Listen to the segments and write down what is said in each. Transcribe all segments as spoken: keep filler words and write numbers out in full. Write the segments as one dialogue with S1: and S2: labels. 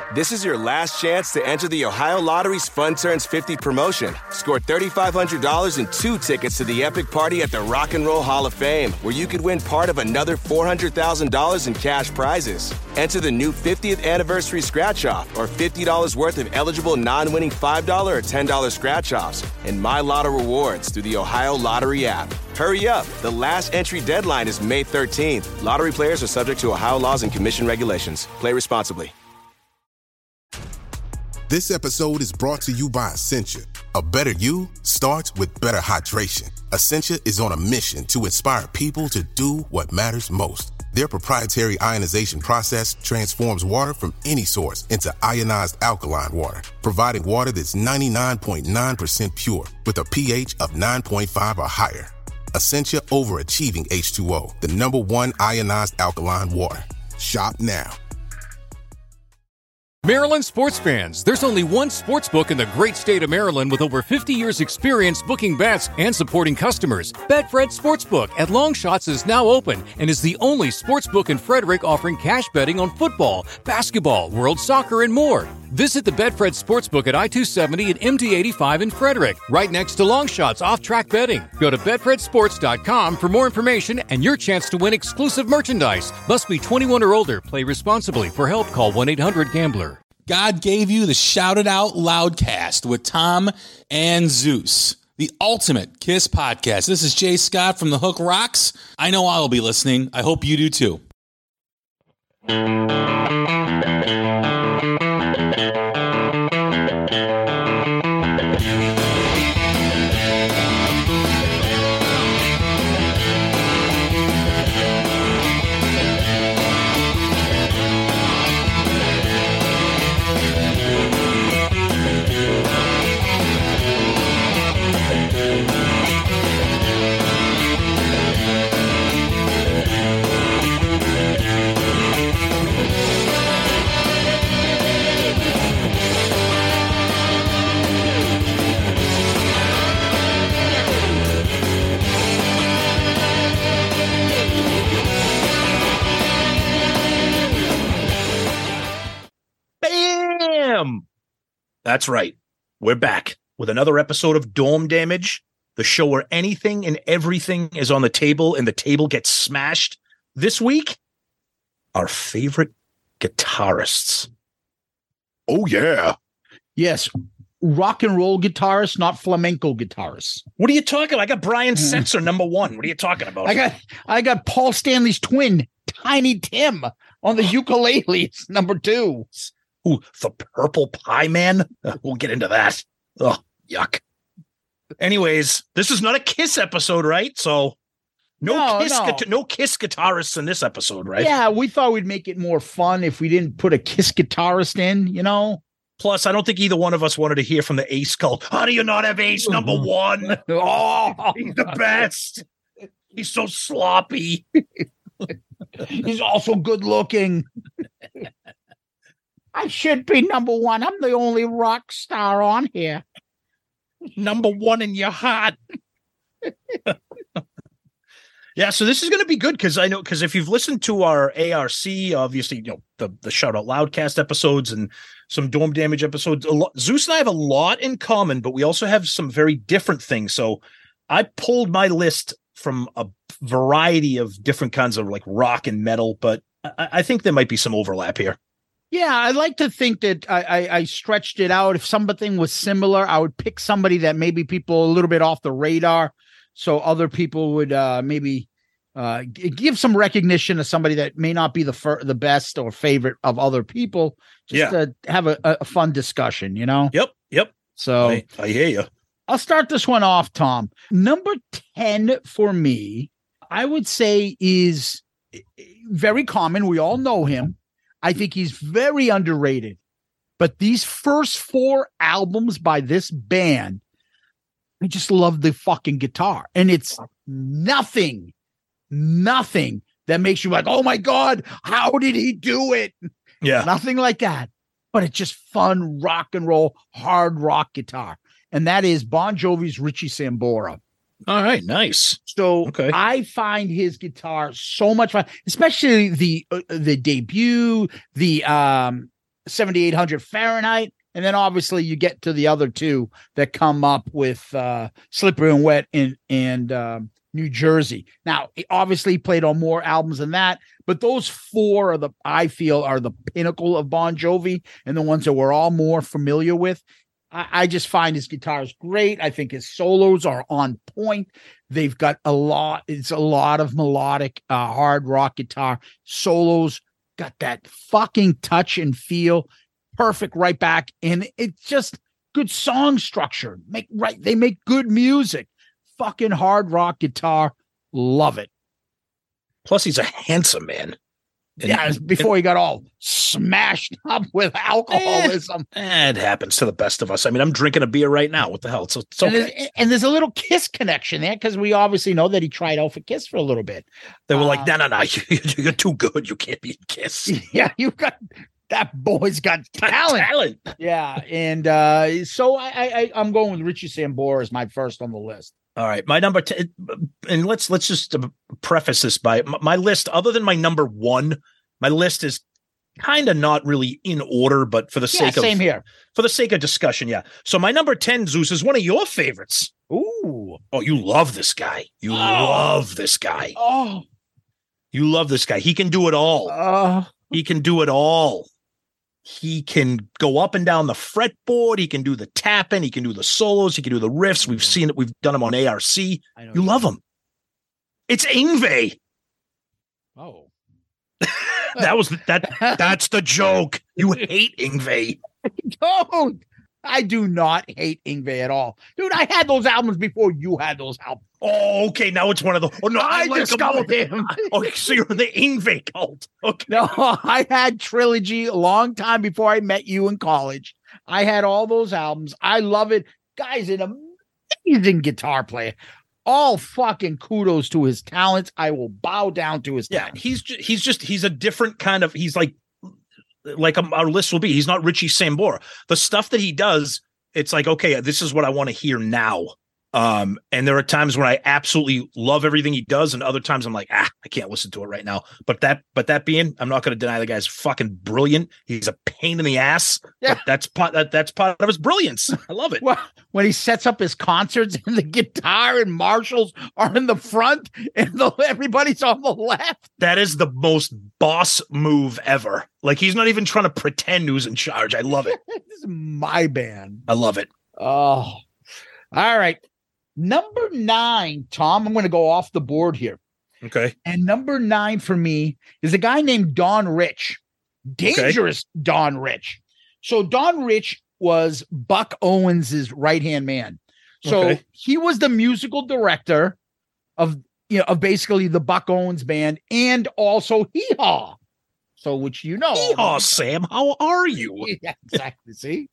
S1: This is your last chance to enter the Ohio Lottery's Fun Turns fifty promotion. Score three thousand five hundred dollars and two tickets to the epic party at the Rock and Roll Hall of Fame, where you could win part of another four hundred thousand dollars in cash prizes. Enter the new fiftieth anniversary scratch-off or fifty dollars worth of eligible non-winning five dollars or ten dollars scratch-offs and My Lotto rewards through the Ohio Lottery app. Hurry up. The last entry deadline is May thirteenth. Lottery players are subject to Ohio laws and commission regulations. Play responsibly.
S2: This episode is brought to you by Essentia. A better you starts with better hydration. Essentia is on a mission to inspire people to do what matters most. Their proprietary ionization process transforms water from any source into ionized alkaline water, providing water that's ninety-nine point nine percent pure with a pH of nine point five or higher. Essentia overachieving H two O, the number one ionized alkaline water. Shop now.
S3: Maryland sports fans, there's only one sports book in the great state of Maryland with over fifty years experience booking bets and supporting customers. Betfred Sportsbook at Longshots is now open and is the only sportsbook in Frederick offering cash betting on football, basketball, world soccer, and more. Visit the Betfred Sportsbook at I two seventy and M D eighty-five in Frederick, right next to Longshots off-track betting. Go to betfred sports dot com for more information and your chance to win exclusive merchandise. Must be twenty-one or older. Play responsibly. For help, call one eight hundred gambler.
S4: God gave you the Shout It Out Loudcast with Tom and Zeus, the ultimate KISS podcast. This is Jay Scott from The Hook Rocks. I know I'll be listening. I hope you do too.
S5: That's right. We're back with another episode of Dome Damage, the show where anything and everything is on the table and the table gets smashed. This week, our favorite guitarists.
S6: Oh, yeah.
S7: Yes. Rock and roll guitarists, not flamenco guitarists.
S5: What are you talking about? I got Brian Setzer, number one. What are you talking about?
S7: I got I got Paul Stanley's twin, Tiny Tim, on the ukulele, number two.
S5: Ooh, the Purple Pie Man. Uh, we'll get into that. Oh, yuck. Anyways, this is not a KISS episode, right? So no, no KISS, no. Gu- no KISS guitarists in this episode, right?
S7: Yeah, we thought we'd make it more fun if we didn't put a KISS guitarist in, you know?
S5: Plus, I don't think either one of us wanted to hear from the Ace cult. How do you not have Ace number one?
S7: Oh,
S5: he's the best. He's so sloppy.
S7: He's also good looking. I should be number one. I'm the only rock star on here.
S5: Number one in your heart. Yeah, so this is going to be good because I know because if you've listened to our A R C, obviously, you know, the, the Shout Out Loudcast episodes and some Dome Damage episodes, a lot, Zeus and I have a lot in common, but we also have some very different things. So I pulled my list from a variety of different kinds of like rock and metal, but I, I think there might be some overlap here.
S7: Yeah, I like to think that I, I, I stretched it out. If something was similar, I would pick somebody that maybe people a little bit off the radar, so other people would uh, maybe uh, g- give some recognition to somebody that may not be the fir- the best or favorite of other people. Just
S5: yeah.
S7: to have a, a fun discussion, you know?
S5: Yep, yep.
S7: So
S5: I, I hear you.
S7: I'll start this one off, Tom. Number ten for me, I would say is very common. We all know him. I think he's very underrated. But these first four albums by this band, I just love the fucking guitar. And it's nothing, nothing that makes you like, oh my God, how did he do it?
S5: Yeah.
S7: Nothing like that. But it's just fun rock and roll, hard rock guitar. And that is Bon Jovi's Richie Sambora.
S5: All right, nice.
S7: So
S5: okay.
S7: I find his guitar so much fun, especially the uh, the debut, the um, seventy-eight hundred Fahrenheit. And then obviously you get to the other two that come up with uh, Slippery and Wet in, and um, New Jersey. Now, he obviously played on more albums than that, but those four are the, I feel, are the pinnacle of Bon Jovi and the ones that we're all more familiar with. I, I just find his guitars great. I think his solos are on point. They've got a lot, it's a lot of melodic uh, hard rock guitar solos, got that fucking touch and feel. Perfect right back. And it's just good song structure. Make right. They make good music. Fucking hard rock guitar. Love it.
S5: Plus, he's a handsome man. And,
S7: yeah, before
S5: and,
S7: he got all smashed up with alcoholism.
S5: Eh, it happens to the best of us. I mean, I'm drinking a beer right now. What the hell? It's, it's okay.
S7: And there's, and there's a little Kiss connection there because we obviously know that he tried out for Kiss for a little bit.
S5: They were
S7: um,
S5: like, no, no, no. You, you're too good. You can't be in Kiss.
S7: Yeah, you got... That boy's got talent.
S5: talent.
S7: Yeah. And uh, so I, I, I'm going with Richie Sambora as my first on the list.
S5: All right. My number ten, and let's let's just preface this by my list, other than my number one, my list is kind of not really in order, but for the
S7: Yeah,
S5: sake of
S7: same here.
S5: for the sake of discussion, yeah. So my number ten, Zeus, is one of your favorites.
S7: Ooh.
S5: Oh, you love this guy. You
S7: Oh.
S5: love this guy.
S7: Oh.
S5: You love this guy. He can do it all.
S7: Uh,
S5: He can do it all. He can go up and down the fretboard. He can do the tapping. He can do the solos. He can do the riffs. We've seen it. We've done him on A R C.
S7: I know
S5: You love him. It's Yngwie.
S7: Oh.
S5: That was that. That's the joke. You hate Yngwie.
S7: Don't. I do not hate Yngwie at all. Dude, I had those albums before you had those albums.
S5: Oh, okay. Now it's one of the. Oh no, I,
S7: I
S5: like
S7: discovered
S5: him.
S7: him.
S5: Okay, so you're in the Yngwie cult. Okay.
S7: No, I had Trilogy a long time before I met you in college. I had all those albums. I love it. Guy's an amazing guitar player. All fucking kudos to his talents. I will bow down to his
S5: Yeah,
S7: talent.
S5: he's just, he's just he's a different kind of. He's like like um, our list will be. He's not Richie Sambora. The stuff that he does, it's like, okay, this is what I want to hear now. Um, and there are times when I absolutely love everything he does, and other times I'm like, ah, I can't listen to it right now. But that, but that being, I'm not going to deny the guy's fucking brilliant. He's a pain in the ass.
S7: Yeah.
S5: But that's part that that's part of his brilliance. I love it.
S7: Well, when he sets up his concerts and the guitar and Marshalls are in the front and the, everybody's on the left.
S5: That is the most boss move ever. Like, he's not even trying to pretend who's in charge. I love it.
S7: This is my band.
S5: I love it.
S7: Oh, all right. Number nine, Tom, I'm going to go off the board here.
S5: Okay.
S7: And number nine for me is a guy named Don Rich. Dangerous okay. Don Rich. So Don Rich was Buck Owens' right-hand man. So
S5: okay.
S7: he was the musical director of, you know, of basically the Buck Owens band and also Hee Haw. So, which you know.
S5: Hee Haw, Sam, how are you?
S7: Yeah, exactly. See?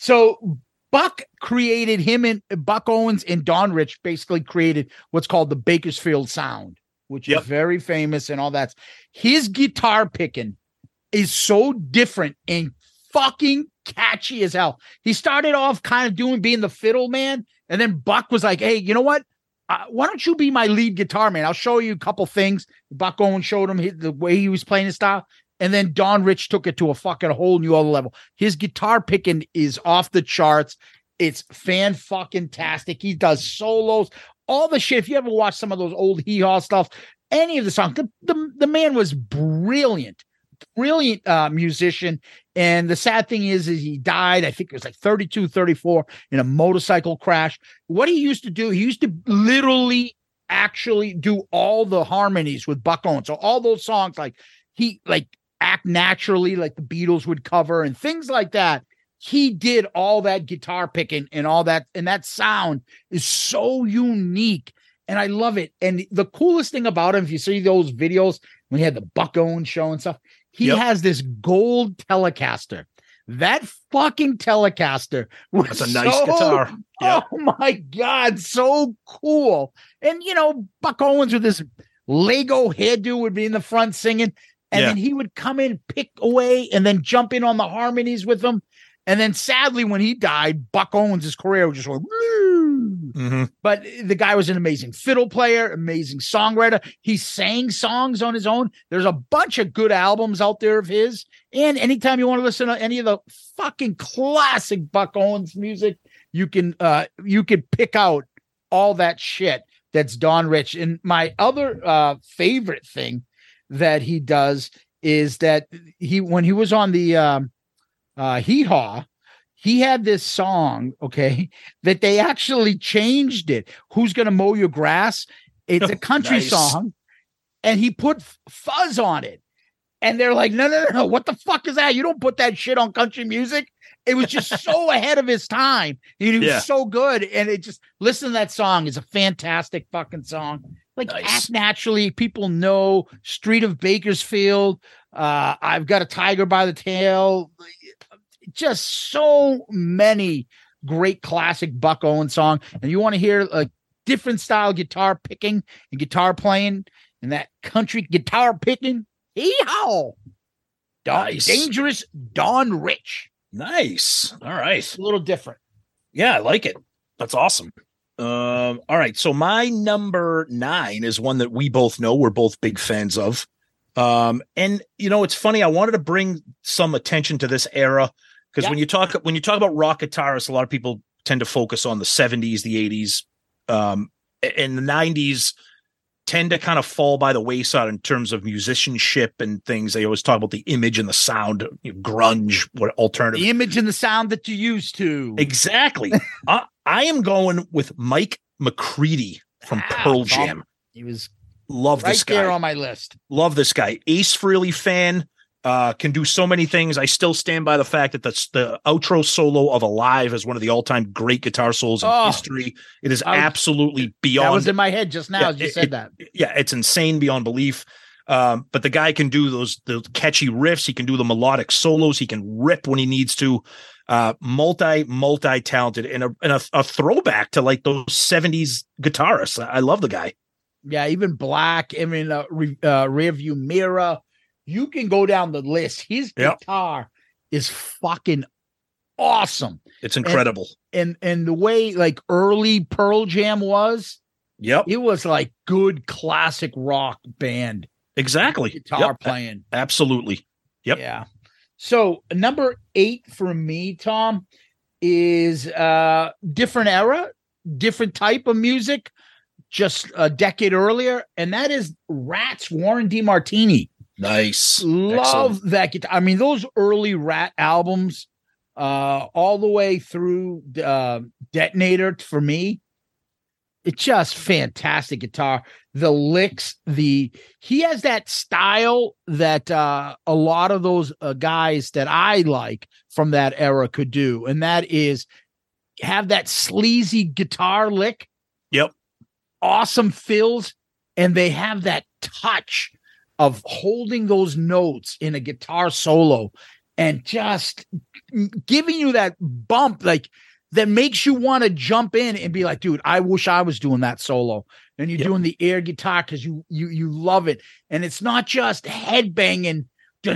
S7: So Buck created him and Buck Owens and Don Rich basically created what's called the Bakersfield sound, which yep. is very famous and all that. His guitar picking is so different and fucking catchy as hell. He started off kind of doing being the fiddle man, and then Buck was like, hey, you know what? Uh, why don't you be my lead guitar man? I'll show you a couple things. Buck Owens showed him his, the way he was playing his style. And then Don Rich took it to a fucking whole new other level. His guitar picking is off the charts. It's fan fucking tastic. He does solos, all the shit. If you ever watch some of those old Hee Haw stuff, any of the songs, the, the, the man was brilliant, brilliant uh, musician. And the sad thing is, is he died, I think it was like thirty-two, thirty-four in a motorcycle crash. What he used to do, he used to literally actually do all the harmonies with Buck Owens. So all those songs, like he like Act Naturally, like the Beatles would cover and things like that. He did all that guitar picking and all that. And that sound is so unique. And I love it. And the coolest thing about him, if you see those videos when he had the Buck Owens show and stuff, he yep. has this gold Telecaster. That fucking Telecaster was
S5: That's a nice
S7: so,
S5: guitar. Yep.
S7: Oh my God, so cool. And, you know, Buck Owens with this Lego hairdo would be in the front singing. And yeah. then he would come in, pick away, and then jump in on the harmonies with them. And then sadly, when he died, Buck Owens' career just went.
S5: Mm-hmm.
S7: But the guy was an amazing fiddle player, amazing songwriter. He sang songs on his own. There's a bunch of good albums out there of his. And anytime you want to listen to any of the fucking classic Buck Owens music, you can uh, you can pick out all that shit that's Don Rich. And my other uh, favorite thing that he does is that he when he was on the um, uh, Hee Haw, he had this song, okay, that they actually changed it. Who's Gonna Mow Your Grass? It's a country
S5: Nice.
S7: song, and he put fuzz on it. And they're like, no, no, no, no. What the fuck is that? You don't put that shit on country music. It was just so ahead of his time. He was
S5: Yeah.
S7: so good. And it just, listen to that song. It's a fantastic fucking song. Like,
S5: Nice.
S7: Act Naturally, people know, Street of Bakersfield, uh, I've Got a Tiger by the Tail. Just so many great classic Buck Owens song. And you want to hear a different style guitar picking and guitar playing and that country guitar picking. Hee-haw! Don,
S5: Nice.
S7: Dangerous Don Rich.
S5: Nice. All right.
S7: It's a little different.
S5: Yeah, I like it. That's awesome. Um, all right. So my number nine is one that we both know we're both big fans of. Um, and you know, it's funny. I wanted to bring some attention to this era because
S7: Yeah.
S5: when you talk when you talk about rock guitarists, a lot of people tend to focus on the seventies, the eighties, um, and the nineties tend to kind of fall by the wayside in terms of musicianship and things. They always talk about the image and the sound, you know, grunge, what alternative.
S7: The image and the sound that you used to.
S5: Exactly. I, I am going with Mike McCready from
S7: Ah,
S5: Pearl
S7: Tom.
S5: Jam.
S7: He was
S5: Love
S7: right
S5: this guy.
S7: there on my list.
S5: Love this guy. Ace Frehley fan. Uh, can do so many things. I still stand by the fact that that's the outro solo of Alive is one of the all-time great guitar solos in
S7: Oh.
S5: history. It is
S7: I-
S5: absolutely beyond.
S7: That was in my head just now
S5: Yeah,
S7: as you
S5: it-
S7: said
S5: it-
S7: that.
S5: yeah, it's insane beyond belief. Um, but the guy can do those the catchy riffs. He can do the melodic solos. He can rip when he needs to. Uh, multi multi talented and a and a, a throwback to like those seventies guitarists. I, I love the guy.
S7: Yeah, even Black, I mean, uh, re, uh, Rearview Mirror. You can go down the list. His
S5: Yep.
S7: guitar is fucking awesome.
S5: It's incredible.
S7: And and the way like early Pearl Jam was,
S5: Yep,
S7: it was like good classic rock band
S5: exactly.
S7: guitar
S5: Yep,
S7: playing.
S5: absolutely. Yep.
S7: Yeah. So number eight for me, Tom, is uh different era, different type of music, just a decade earlier, and that is Rat's Warren DeMartini.
S5: Nice.
S7: Love
S5: Excellent.
S7: that guitar. I mean, those early Rat albums, uh, all the way through uh, Detonator for me, it's just fantastic guitar. The licks, the he has that style that uh, a lot of those uh, guys that I like from that era could do, and that is have that sleazy guitar lick.
S5: Yep.
S7: Awesome fills, and they have that touch of holding those notes in a guitar solo and just giving you that bump, like that makes you want to jump in and be like, dude, I wish I was doing that solo. And you're
S5: Yep.
S7: doing the air guitar because you you you love it. And it's not just head banging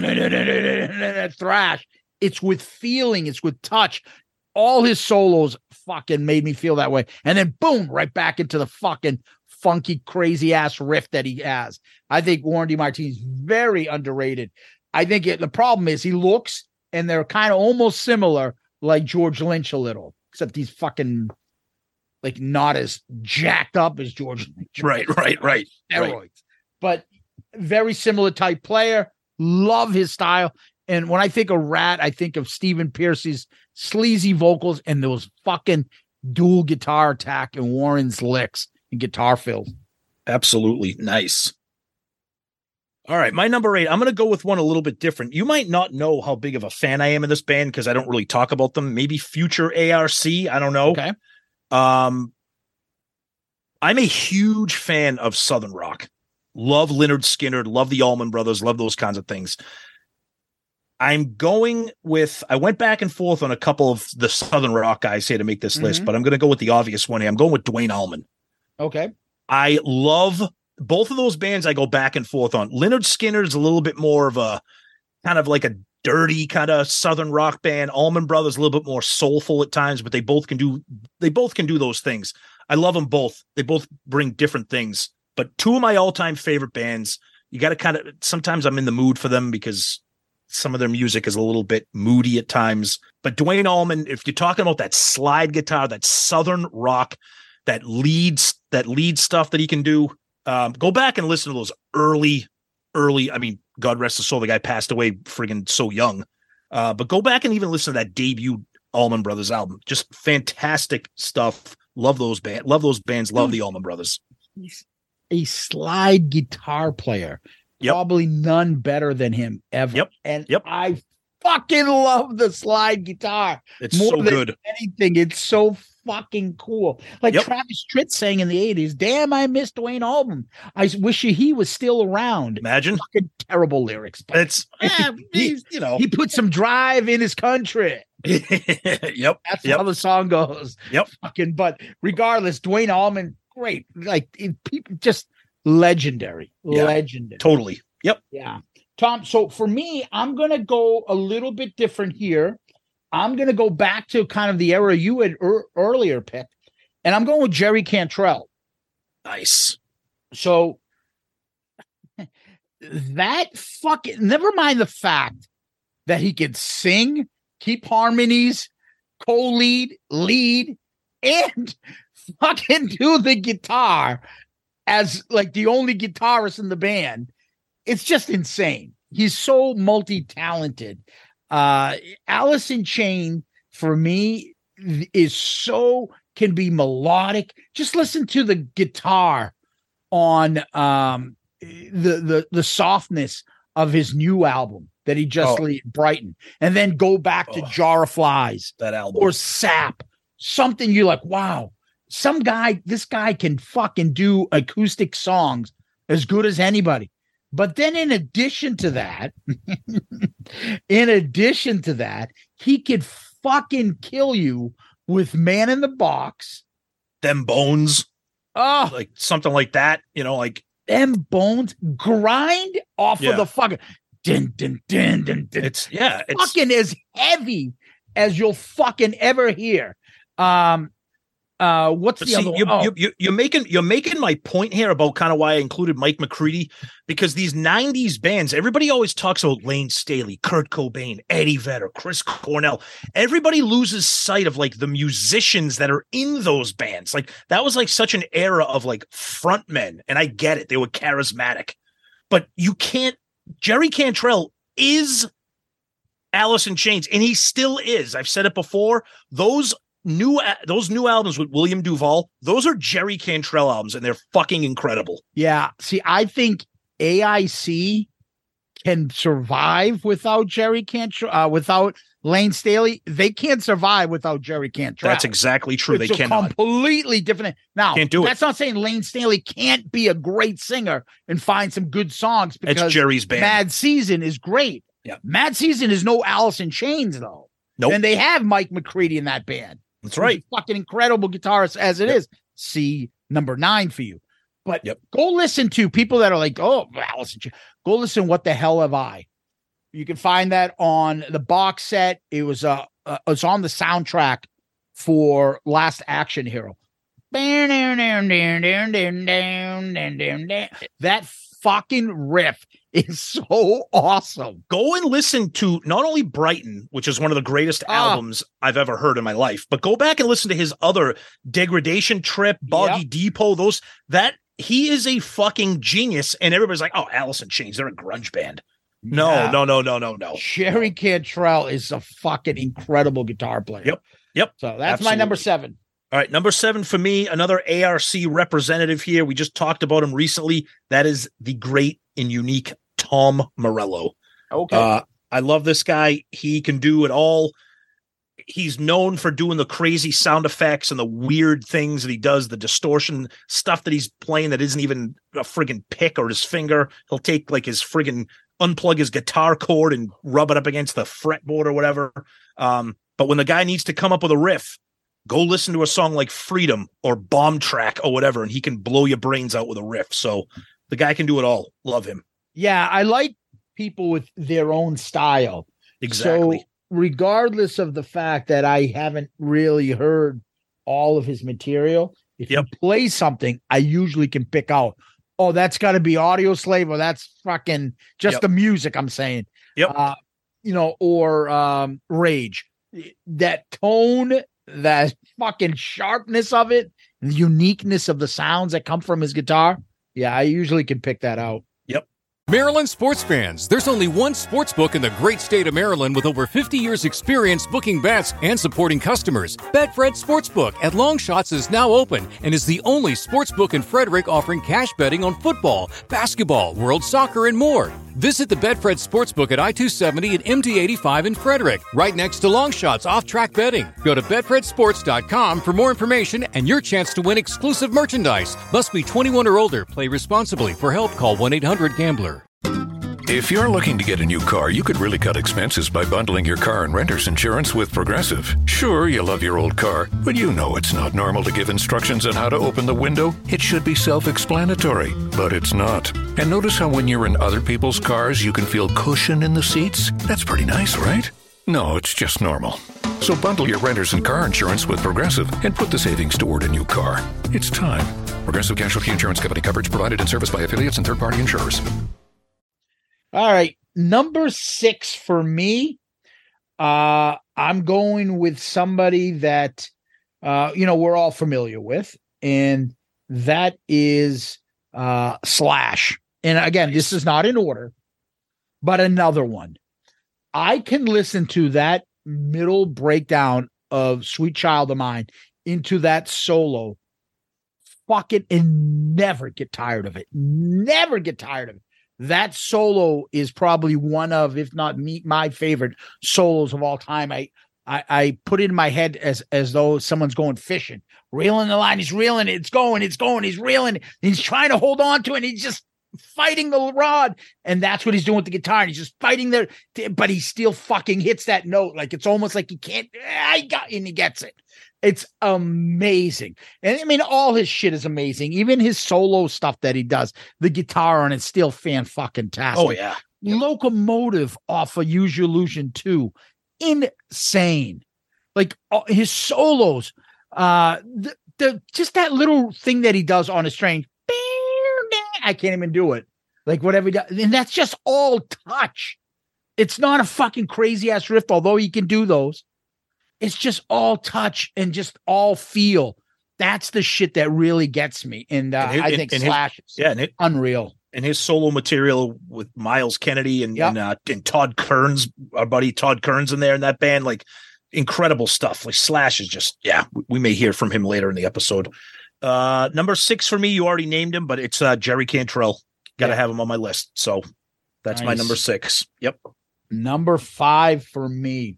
S7: thrash. It's with feeling, it's with touch. All his solos fucking made me feel that way. And then boom, right back into the fucking funky, crazy ass riff that he has. I think Warren DeMartini is very underrated. I think it, the problem is he looks and they're kind of almost similar, like George Lynch a little, except he's fucking like not as jacked up as George Lynch.
S5: Right, right, right.
S7: Steroids,
S5: right.
S7: but very similar type player. Love his style. And when I think of Rat, I think of Stephen Pearcy's sleazy vocals and those fucking dual guitar attack and Warren's licks and guitar fills.
S5: Absolutely. Nice. All right. My number eight, I'm going to go with one a little bit different. You might not know how big of a fan I am of this band because I don't really talk about them. Maybe future A R C. I don't know.
S7: Okay.
S5: Um, I'm a huge fan of Southern rock. Love Lynyrd Skynyrd, love the Allman Brothers, love those kinds of things. I'm going with, I went back and forth on a couple of the Southern rock guys here to make this list,
S7: Mhm.
S5: but I'm going to go with the obvious one here. I'm going with Dwayne Allman.
S7: Okay.
S5: I love both of those bands. I go back and forth on. Lynyrd Skynyrd is a little bit more of a kind of like a dirty kind of Southern rock band. Allman Brothers a little bit more soulful at times, but they both can do they both can do those things. I love them both. They both bring different things. But two of my all-time favorite bands, you got to kind of sometimes I'm in the mood for them because some of their music is a little bit moody at times. But Duane Allman, if you're talking about that slide guitar, that Southern rock, that leads, that lead stuff that he can do, um, go back and listen to those early, early. I mean, God rest his soul, the guy passed away friggin' so young. Uh, but go back and even listen to that debut Allman Brothers album. Just fantastic stuff. Love those band, love those bands. Love the Allman Brothers.
S7: He's a slide guitar player.
S5: Yep.
S7: Probably none better than him ever.
S5: Yep.
S7: And
S5: Yep.
S7: I fucking love the slide guitar.
S5: It's
S7: more
S5: so
S7: than
S5: good.
S7: anything. It's so fucking cool. Like
S5: Yep.
S7: Travis Tritt sang in the eighties, damn, I miss Duane Allman. I wish he was still around.
S5: Imagine.
S7: Fucking terrible lyrics. But
S5: It's, eh, he's, you know.
S7: he put some drive in his country.
S5: Yep.
S7: That's
S5: Yep.
S7: how the song goes.
S5: Yep.
S7: Fucking, but regardless, Duane Allman, great. Like it, people just legendary.
S5: Yeah.
S7: Legendary.
S5: Totally. Yep.
S7: Yeah. Tom, so for me, I'm going to go a little bit different here. I'm going to go back to kind of the era you had er- earlier picked, and I'm going with Jerry Cantrell.
S5: Nice.
S7: So that fucking, never mind the fact that he could sing, keep harmonies, co-lead, lead, and fucking do the guitar as like the only guitarist in the band. It's just insane. He's so multi-talented. Uh, Alice in Chains for me is so can be melodic. Just listen to the guitar on um, the the the softness of his new album that he just
S5: Oh.
S7: lead, Brighton, and then go back to
S5: Oh.
S7: Jar of Flies
S5: That album.
S7: or Sap. Something you're like, wow, some guy, this guy can fucking do acoustic songs as good as anybody. But then in addition to that, in addition to that, he could fucking kill you with Man in the Box.
S5: Them Bones,
S7: Oh,
S5: like something like that. You know, like
S7: them Bones, grind off
S5: Yeah.
S7: of the fucking din, din, din, din, din.
S5: it's yeah, it's
S7: fucking as heavy as you'll fucking ever hear. Um, uh, what's
S5: But
S7: the
S5: see,
S7: other
S5: you,
S7: one? Oh,
S5: you, you, you're making you're making my point here about kind of why I included Mike McCready, because these nineties bands, everybody always talks about Lane Staley, Kurt Cobain, Eddie Vedder, Chris Cornell. Everybody loses sight of like the musicians that are in those bands. Like that was like such an era of like frontmen, and I get it, they were charismatic, but you can't. Jerry Cantrell is Alice in Chains, and he still is. I've said it before. Those new those new albums with William Duvall, those are Jerry Cantrell albums, and they're fucking incredible.
S7: yeah. See, I think A I C can survive without Jerry Cantrell, uh, without Lane Staley. They can't survive without Jerry Cantrell.
S5: That's exactly true.
S7: It's
S5: they
S7: a
S5: cannot.
S7: completely different. Now,
S5: Can't do it.
S7: that's not saying Lane Staley can't be a great singer and find some good songs,
S5: It's
S7: because
S5: Jerry's band.
S7: Mad Season is great.
S5: Yeah.
S7: Mad Season is no Alice in Chains, though.
S5: Nope.
S7: And they have Mike McCready in that band.
S5: That's
S7: Who's
S5: right.
S7: a fucking incredible guitarist as it
S5: Yep.
S7: is. See number nine for you. But
S5: Yep.
S7: go listen to people that are like, oh, Alice in Chains. Go listen. What the hell have I? You can find that on the box set. It was uh, uh it's on the soundtrack for Last Action Hero. That fucking riff is so awesome.
S5: Go and listen to not only Brighton, which is one of the greatest
S7: Ah.
S5: albums I've ever heard in my life, but go back and listen to his other Degradation Trip, Boggy Depot. Those that he is a fucking genius, and everybody's like, "Oh, Alice in Chains, they're a grunge band." No,
S7: Yeah.
S5: no, no, no, no, no.
S7: Jerry Cantrell is a fucking incredible guitar player.
S5: Yep, yep.
S7: So that's my number
S5: Absolutely.
S7: seven.
S5: All right, number seven for me, another A R C representative here. We just talked about him recently. That is the great and unique Tom Morello.
S7: Okay.
S5: Uh, I love this guy. He can do it all. He's known for doing the crazy sound effects and the weird things that he does, the distortion stuff that he's playing that isn't even a friggin' pick or his finger. He'll take like his friggin' unplug his guitar cord and rub it up against the fretboard or whatever. Um, but when the guy needs to come up with a riff, go listen to a song like Freedom or Bomb Track or whatever, and he can blow your brains out with a riff. So the guy can do it all. Love him.
S7: Yeah, I like people with their own style.
S5: Exactly.
S7: So regardless of the fact that I haven't really heard all of his material, if
S5: Yep.
S7: you play something, I usually can pick out, oh, that's got to be Audio Slave, or that's fucking just
S5: Yep.
S7: the music I'm saying.
S5: Yep.
S7: Uh, you know, or um, Rage. That tone, that fucking sharpness of it, the uniqueness of the sounds that come from his guitar. Yeah, I usually can pick that out.
S3: Maryland sports fans, there's only one sports book in the great state of Maryland with over fifty years experience booking bets and supporting customers. Betfred Sportsbook at Longshots is now open and is the only sportsbook in Frederick offering cash betting on football, basketball, world soccer, and more. Visit the Betfred Sportsbook at I two seventy and M D eighty-five in Frederick, right next to Longshots off-track betting. Go to betfred sports dot com for more information and your chance to win exclusive merchandise. Must be twenty-one or older. Play responsibly. For help, call one eight hundred gambler.
S8: If you're looking to get a new car, you could really cut expenses by bundling your car and renter's insurance with Progressive. Sure, you love your old car, but you know it's not normal to give instructions on how to open the window. It should be self-explanatory, but it's not. And notice how when you're in other people's cars, you can feel cushion in the seats? That's pretty nice, right? No, it's just normal. So bundle your renter's and car insurance with Progressive and put the savings toward a new car. It's time. Progressive Casualty Insurance Company. Coverage provided and serviced by affiliates and third-party insurers.
S7: All right. Number six for me, uh, I'm going with somebody that, uh, you know, we're all familiar with, and that is uh, Slash. And again, this is not in order, but another one. I can listen to that middle breakdown of Sweet Child of Mine into that solo, fuck it, and never get tired of it. Never get tired of it. That solo is probably one of, if not me, my favorite solos of all time. I, I, I put it in my head as, as though someone's going fishing, reeling the line. He's reeling it. It's going, it's going. He's reeling it. He's trying to hold on to it. And he's just fighting the rod. And that's what he's doing with the guitar. And he's just fighting there, but he still fucking hits that note. Like, it's almost like he can't, I got, and he gets it. It's amazing. And I mean, all his shit is amazing. Even his solo stuff that he does, the guitar on it's still fan-fucking-tastic.
S5: Oh, yeah.
S7: Locomotive off of Use Your Illusion two. Insane. Like, uh, his solos, uh, the, the just that little thing that he does on a string. I can't even do it. Like, whatever he does. And that's just all touch. It's not a fucking crazy-ass riff, although he can do those. It's just all touch and just all feel. That's the shit that really gets me. And, uh, and his, I think and Slash his, is
S5: yeah, and it,
S7: unreal.
S5: And his solo material with Miles Kennedy and, yep. and, uh, and Todd Kearns, our buddy Todd Kearns in there in that band, like incredible stuff. Like Slash is just, yeah, we may hear from him later in the episode. Uh, number six for me, you already named him, but it's uh, Jerry Cantrell. Got to yeah. have him on my list. So that's nice. My number six. Yep.
S7: Number five for me.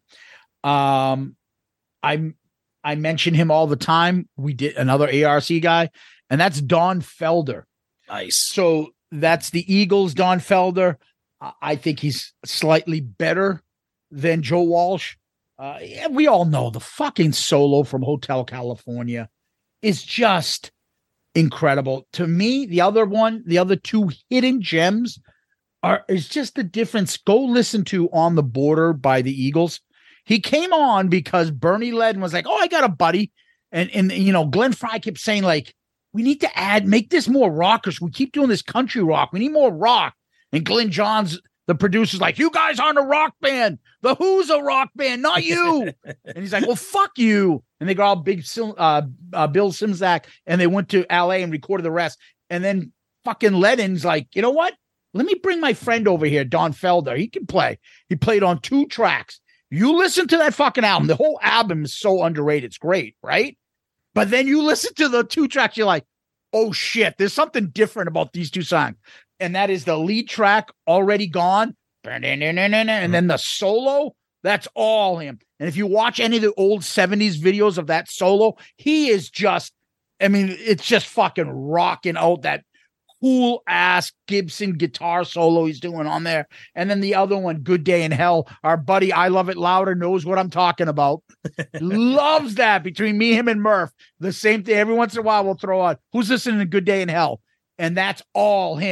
S7: Um, I I mention him all the time. We did another A R C guy, and that's Don Felder.
S5: Nice.
S7: So that's the Eagles, Don Felder. I think he's slightly better than Joe Walsh. Uh, yeah, we all know the fucking solo from Hotel California is just incredible. To me, the other one, the other two hidden gems are is just the difference. Go listen to On the Border by the Eagles. He came on because Bernie Ledden was like, oh, I got a buddy. And, and you know, Glenn Frey kept saying, like, we need to add, make this more rockers. We keep doing this country rock. We need more rock. And Glenn Johns, the producer's like, you guys aren't a rock band. The Who's a rock band, not you. And he's like, well, fuck you. And they got all big uh, uh, Bill Simzak, and they went to L A and recorded the rest. And then fucking Ledden's like, you know what? Let me bring my friend over here, Don Felder. He can play. He played on two tracks. You listen to that fucking album. The whole album is so underrated. It's great, right? But then you listen to the two tracks, you're like, oh shit, there's something different about these two songs. And that is the lead track, Already Gone. And then the solo, that's all him. And if you watch any of the old seventies videos of that solo, he is just, I mean, it's just fucking rocking out that cool ass Gibson guitar solo he's doing on there. And then the other one, Good Day in Hell, our buddy I Love It Louder knows what I'm talking about. Loves that between me, him, and Murph. The same thing. Every once in a while we'll throw out, who's listening to Good Day in Hell? And that's all him.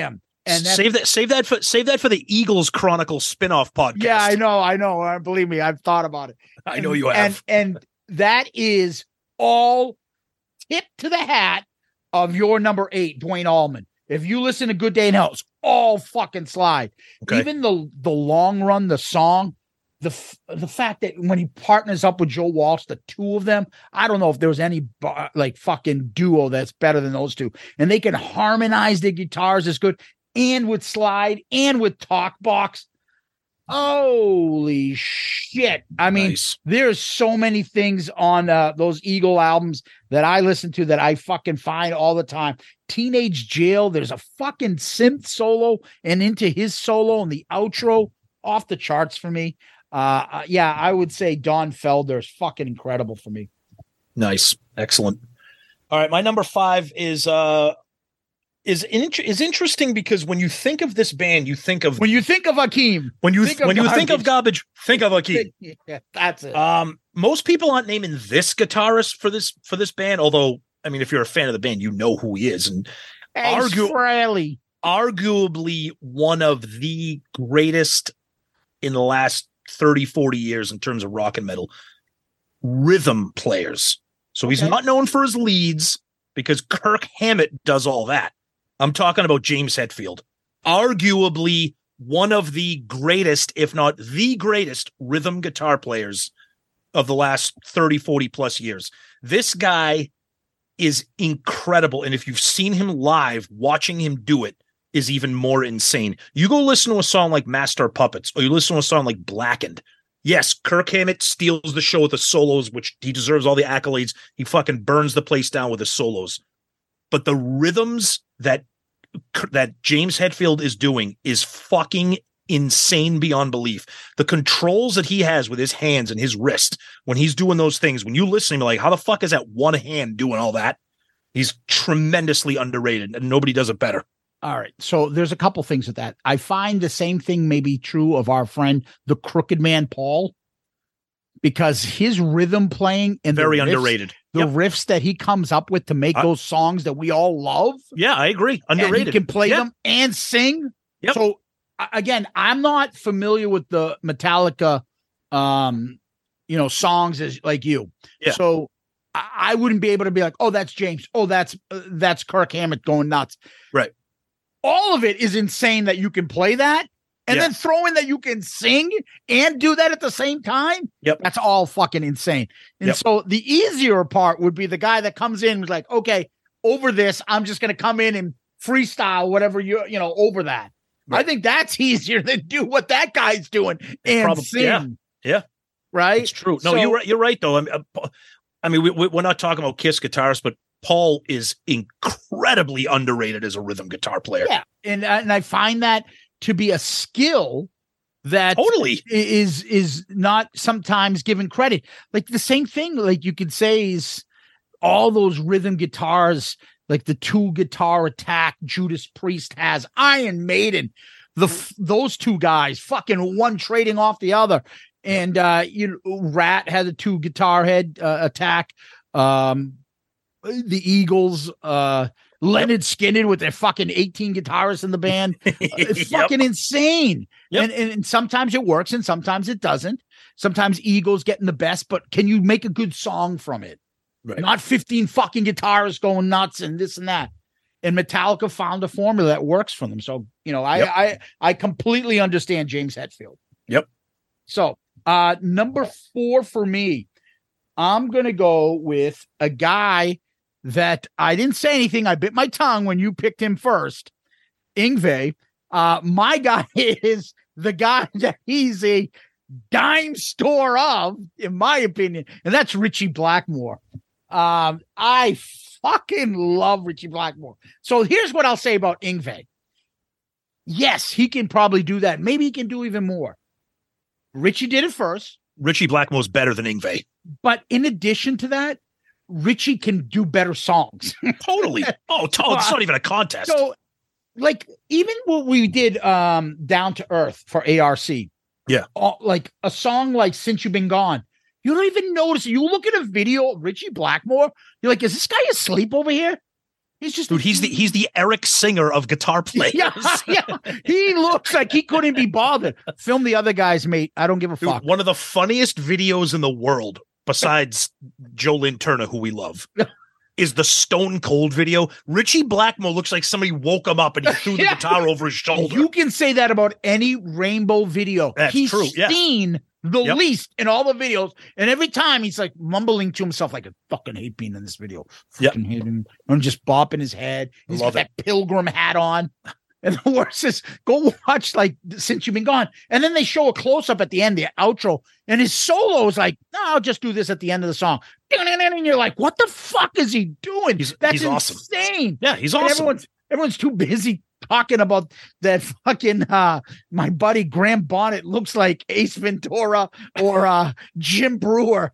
S7: And that's,
S5: save that, save that for save that for the Eagles Chronicles spinoff podcast.
S7: yeah, I know, I know. Uh, believe me, I've thought about it.
S5: I
S7: And-
S5: know you have.
S7: And, and that is all tip to the hat of your number eight, Dwayne Allman. If you listen to Good Day in Hell, it's all fucking slide.
S5: Okay.
S7: Even the the long run, the song, the f- the fact that when he partners up with Joe Walsh, the two of them, I don't know if there was any bar, like fucking duo that's better than those two, and they can harmonize their guitars as good, and with slide and with talk box. Holy shit! I mean,
S5: Nice.
S7: there's so many things on uh, those Eagle albums that I listen to that I fucking find all the time. Teenage Jail, there's a fucking synth solo and into his solo and the outro, off the charts for me. Uh, uh, yeah, I would say Don Felder is fucking incredible for me.
S5: Nice. Excellent. All right. My number five is uh is in, is interesting because when you think of this band, you think of
S7: When you think of Hakeem,
S5: when you
S7: think of
S5: when you think of
S7: Garbage.
S5: garbage, think of Akeem.
S7: yeah, that's it.
S5: Um, most people aren't naming this guitarist for this for this band, although I mean, if you're a fan of the band, you know who he is, and
S7: Ace
S5: argu-
S7: Frehley.
S5: arguably one of the greatest in the last thirty, forty years in terms of rock and metal rhythm players. So he's
S7: Okay.
S5: not known for his leads because Kirk Hammett does all that. I'm talking about James Hetfield, arguably one of the greatest, if not the greatest rhythm guitar players of the last thirty, forty plus years. This guy is incredible. And if you've seen him live, watching him do it is even more insane. You go listen to a song like Master of Puppets, or you listen to a song like Blackened. Yes, Kirk Hammett steals the show with the solos, which he deserves all the accolades. He fucking burns the place down with his solos. But the rhythms that that James Hetfield is doing is fucking insane beyond belief. The controls that he has with his hands and his wrist when he's doing those things, when you listen to him, like, how the fuck is that one hand doing all that? He's tremendously underrated, and nobody does it better.
S7: All right. So there's a couple things with that. I find the same thing may be true of our friend, the Crooked Man Paul, because his rhythm playing and
S5: Very
S7: the riffs,
S5: underrated.
S7: the
S5: Yep.
S7: riffs that he comes up with to make
S5: I-
S7: those songs that we all love.
S5: Yeah, I agree. Underrated.
S7: And he can play
S5: Yeah.
S7: them and sing.
S5: Yep.
S7: So a- again, I'm not familiar with the Metallica, um, you know, songs as like you.
S5: Yeah.
S7: So I, I wouldn't be able to be like, oh, that's James. Oh, that's uh, that's Kirk Hammett going nuts.
S5: Right.
S7: All of it is insane that you can play that, and
S5: Yeah.
S7: then throw in that you can sing and do that at the same time.
S5: Yep.
S7: That's all fucking insane. And
S5: Yep.
S7: so the easier part would be the guy that comes in and was like, okay, over this, I'm just going to come in and freestyle whatever you, you know, over that. I
S5: Right.
S7: think that's easier than do what that guy's doing and
S5: Probably-
S7: sing.
S5: yeah. Yeah.
S7: Right.
S5: It's true. No,
S7: So-
S5: you're right. You're right, though. I mean, uh, I mean we, we- we're not talking about Kiss guitarists, but Paul is incredibly underrated as a rhythm guitar player.
S7: Yeah. And, and I find that to be a skill that
S5: Totally.
S7: is is not sometimes given credit. Like the same thing, like you could say is all those rhythm guitars, like the two guitar attack Judas Priest has, Iron Maiden, the f- those two guys, fucking one trading off the other, and uh, you know, Rat had a two guitar head uh, attack. Um, the Eagles, uh, Leonard Skinner with their fucking eighteen guitarists in the band. It's
S5: Yep.
S7: fucking insane.
S5: Yep.
S7: And, and and sometimes it works and sometimes it doesn't. Sometimes Eagles getting the best, but can you make a good song from it?
S5: Right.
S7: Not fifteen fucking guitarists going nuts and this and that. And Metallica found a formula that works for them. So, you know, I
S5: Yep.
S7: I I completely understand James Hetfield.
S5: Yep.
S7: So uh number four for me, I'm gonna go with a guy that I didn't say anything. I bit my tongue when you picked him first. Yngwie. Uh, my guy is the guy that he's a dime store of, in my opinion, and that's Richie Blackmore. Um, I fucking love Richie Blackmore. So here's what I'll say about Yngwie. Yes, he can probably do that. Maybe he can do even more. Richie did it first.
S5: Richie Blackmore's better than Yngwie.
S7: But in addition to that, Richie can do better songs.
S5: Totally. Oh, to- oh, it's not even a contest.
S7: So, like, even what we did um Down to Earth for A R C.
S5: Yeah.
S7: uh, like a song like Since You've Been Gone. You don't even notice it. You look at a video of Richie Blackmore, you're like, is this guy asleep over here? He's just
S5: dude. He's the he's the Eric Singer of guitar players.
S7: yeah, yeah. He looks like he couldn't be bothered. Film the other guys, mate. I don't give a
S5: Dude,
S7: fuck.
S5: one of the funniest videos in the world, besides Joe Lynn Turner, who we love, is the Stone Cold video. Richie Blackmore looks like somebody woke him up and he threw the
S7: Yeah.
S5: guitar over his shoulder.
S7: You can say that about any Rainbow video.
S5: That's
S7: He's
S5: true, yeah.
S7: seen the
S5: Yep.
S7: least in all the videos, and every time he's like mumbling to himself, like, "I fucking hate being in this video.
S5: Yep.
S7: Fucking hate him," and just bopping his head. He's
S5: Love
S7: got that pilgrim hat on. And the worst is, go watch like Since You've Been Gone, and then they show a close up at the end, the outro, and his solo is like, "No, I'll just do this at the end of the song." And you're like, "What the fuck is he doing?"
S5: He's-
S7: That's
S5: he's awesome.
S7: insane.
S5: Yeah, he's
S7: And
S5: awesome.
S7: Everyone's everyone's too busy talking about that fucking uh my buddy Graham Bonnet looks like Ace Ventura or uh Jim Brewer.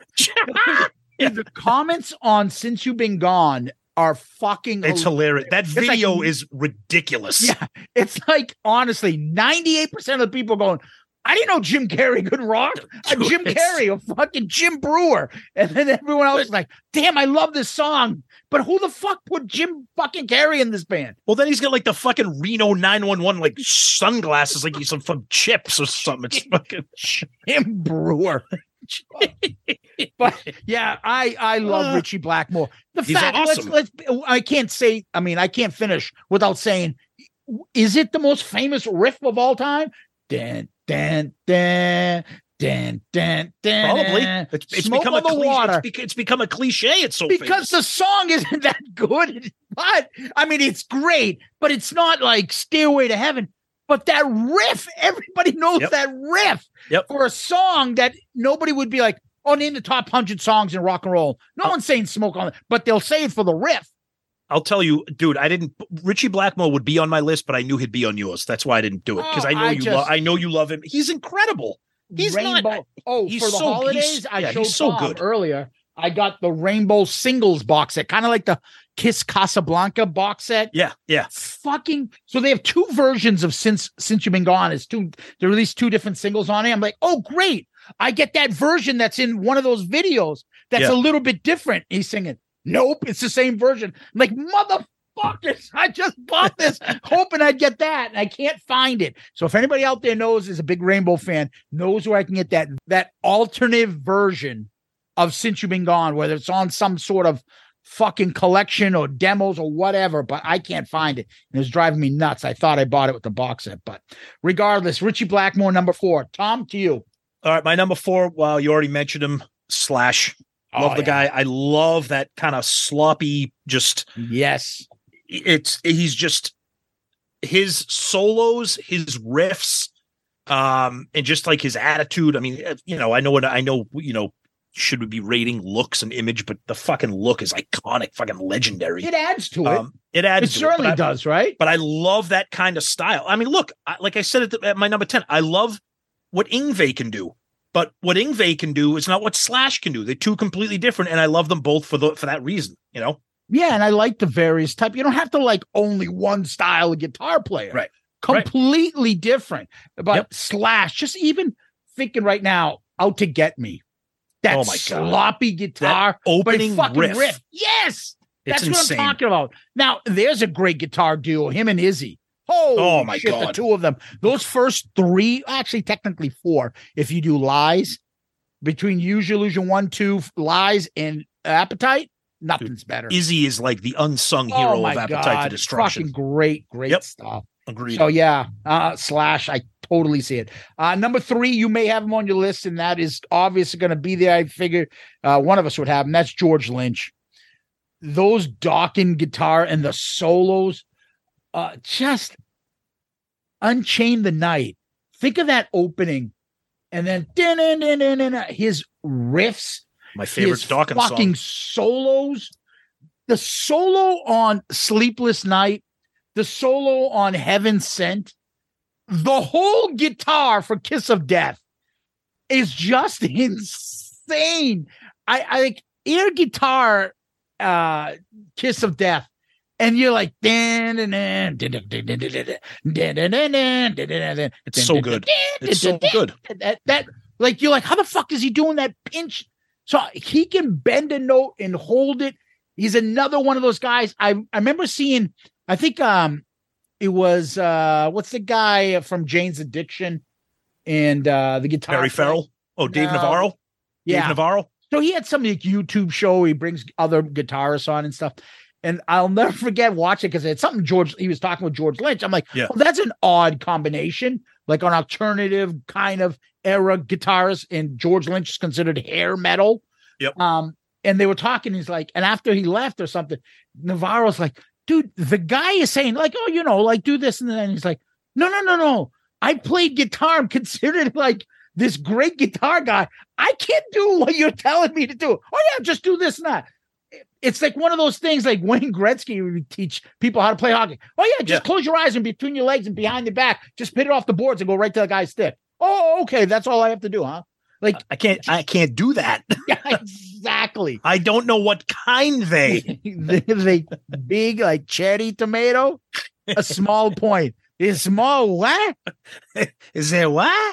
S5: Yeah.
S7: The comments on Since You've Been Gone are fucking
S5: It's hilarious. That
S7: It's like-
S5: video is ridiculous.
S7: Yeah, it's like, honestly, ninety-eight percent of the people going, "I didn't know Jim Carrey could rock." A
S5: Dude,
S7: Jim
S5: it's-
S7: Carrey, a fucking Jim Brewer. And then everyone else is like, "Damn, I love this song." But who the fuck put Jim fucking Carrey in this band?
S5: Well, then he's got like the fucking Reno nine one one like sunglasses, like he's some from Chips or something. It's fucking
S7: Jim Brewer. But yeah, I I love
S5: Uh,
S7: Richie Blackmore. The
S5: he's
S7: fact,
S5: awesome.
S7: let's let's I can't say, I mean, I can't finish without saying, is it the most famous riff of all time? Dan dan dan dan dan dan.
S5: probably it's, it's
S7: Smoke
S5: become a
S7: on the
S5: cliche.
S7: water.
S5: It's, beca- it's become a cliche. It's so
S7: Because
S5: famous.
S7: the song isn't that good. But I mean, it's great, but it's not like Stairway to Heaven. But that riff, everybody knows
S5: Yep.
S7: that riff
S5: Yep.
S7: for a song that nobody would be like, "Oh, name the top hundred songs in rock and roll." No
S5: Oh.
S7: one's saying Smoke on it, but they'll say it for the riff.
S5: I'll tell you, dude. I didn't. Richie Blackmore would be on my list, but I knew he'd be on yours. That's why I didn't do it because
S7: Oh,
S5: I know
S7: I
S5: you.
S7: just-
S5: Lo- I know you love him. He's incredible. He's
S7: Rainbow.
S5: not.
S7: oh,
S5: he's
S7: for the
S5: so- he's-
S7: holidays, I
S5: yeah,
S7: showed
S5: he's so
S7: Tom
S5: good.
S7: earlier. I got the Rainbow singles box set, kind of like the Kiss Casablanca box set.
S5: Yeah, yeah.
S7: Fucking so they have two versions of since since you've been gone. It's two they released two different singles on it. I'm like, oh great, I get that version that's in one of those videos that's
S5: Yeah.
S7: a little bit different. He's singing, nope, it's the same version. I'm like, motherfuckers, I just bought this hoping I'd get that, and I can't find it. So if anybody out there knows, is a big Rainbow fan, knows where I can get that that alternative version of Since You've Been Gone, whether it's on some sort of fucking collection or demos or whatever, but I can't find it. And it's driving me nuts. I thought I bought it with the box set, but regardless, Richie Blackmore, number four. Tom, to you.
S5: All right, my number four. Well, you already mentioned him. Slash. Love
S7: Oh,
S5: the
S7: yeah.
S5: guy. I love that kind of sloppy. Just
S7: Yes.
S5: it's he's just his solos, his riffs, um, and just like his attitude. I mean, you know, I know what I know. You know. Should we be rating looks and image, but the fucking look is iconic, fucking legendary.
S7: It adds to it.
S5: Um, it adds
S7: it
S5: to
S7: certainly
S5: it, but I-
S7: does, right?
S5: But I love that kind of style. I mean, look, I, like I said at, the, at my number ten, I love what Yngwie can do, but what Yngwie can do is not what Slash can do. They're two completely different, and I love them both for the for that reason. You know,
S7: Yeah, and I like the various type. You don't have to like only one style of guitar player.
S5: Right.
S7: Completely different. But
S5: Yep.
S7: Slash, just even thinking right now, Out to Get Me. That
S5: Oh my God.
S7: sloppy guitar,
S5: That opening
S7: but fucking
S5: riff.
S7: riff. Yes.
S5: It's
S7: That's
S5: insane.
S7: what I'm talking about. Now, there's a great guitar duo, him and Izzy. Oh,
S5: Oh, my
S7: shit, the
S5: God.
S7: two of them. Those first three, actually technically four, if you do Lies, between Use Your Illusion one, two, Lies, and Appetite, nothing's better.
S5: Izzy is like the unsung
S7: Oh
S5: hero
S7: my
S5: of Appetite
S7: God,
S5: for Destruction.
S7: Fucking great, great
S5: Yep.
S7: stuff.
S5: Agreed.
S7: So yeah, uh, Slash, I totally see it. Uh, number three, you may have him on your list, and that is obviously going to be there. I figured uh, one of us would have him. That's George Lynch. Those Dawkins guitar and the solos, uh, just Unchain the Night. Think of that opening, and then din-din-din-din-din, his riffs,
S5: My favorite
S7: his
S5: Dawkins
S7: fucking
S5: song.
S7: solos. The solo on Sleepless Night, the solo on Heaven Sent, the whole guitar for Kiss of Death is just insane. I, I like air guitar, uh, Kiss of Death, and you're like, it's
S5: It's so good. It's so good.
S7: That, that like you're like, how the fuck is he doing that pinch? So he can bend a note and hold it He's another one of those guys. I, I remember seeing, I think um, it was, uh, what's the guy from Jane's Addiction and uh, the guitar?
S5: Barry Farrell? Oh, Dave no. Navarro?
S7: Yeah.
S5: Dave Navarro?
S7: So he had some like, YouTube show. He brings other guitarists on and stuff. And I'll never forget watching because it's something George, he was talking with George Lynch. I'm like, yeah. well, that's an odd combination, like an alternative kind of era guitarist. And George Lynch is considered hair metal.
S5: Yep.
S7: Um, and they were talking, he's like, and after he left or something, Navarro's like, dude, the guy is saying like, oh, you know, like do this. And then he's like, no, no, no, no. I played guitar. I'm considered like this great guitar guy. I can't do what you're telling me to do. Oh yeah, just do this and that. It's like one of those things like Wayne Gretzky would teach people how to play hockey. Oh yeah, just yeah. close your eyes and between your legs and behind your back. Just hit it off the boards and go right to the guy's stick. Oh, okay. That's all I have to do, huh? Like
S5: I can't, I can't do that.
S7: Yeah, exactly.
S5: I don't know what kind they.
S7: they, they big like cherry tomato, a small point. Is small what?
S5: Is there what?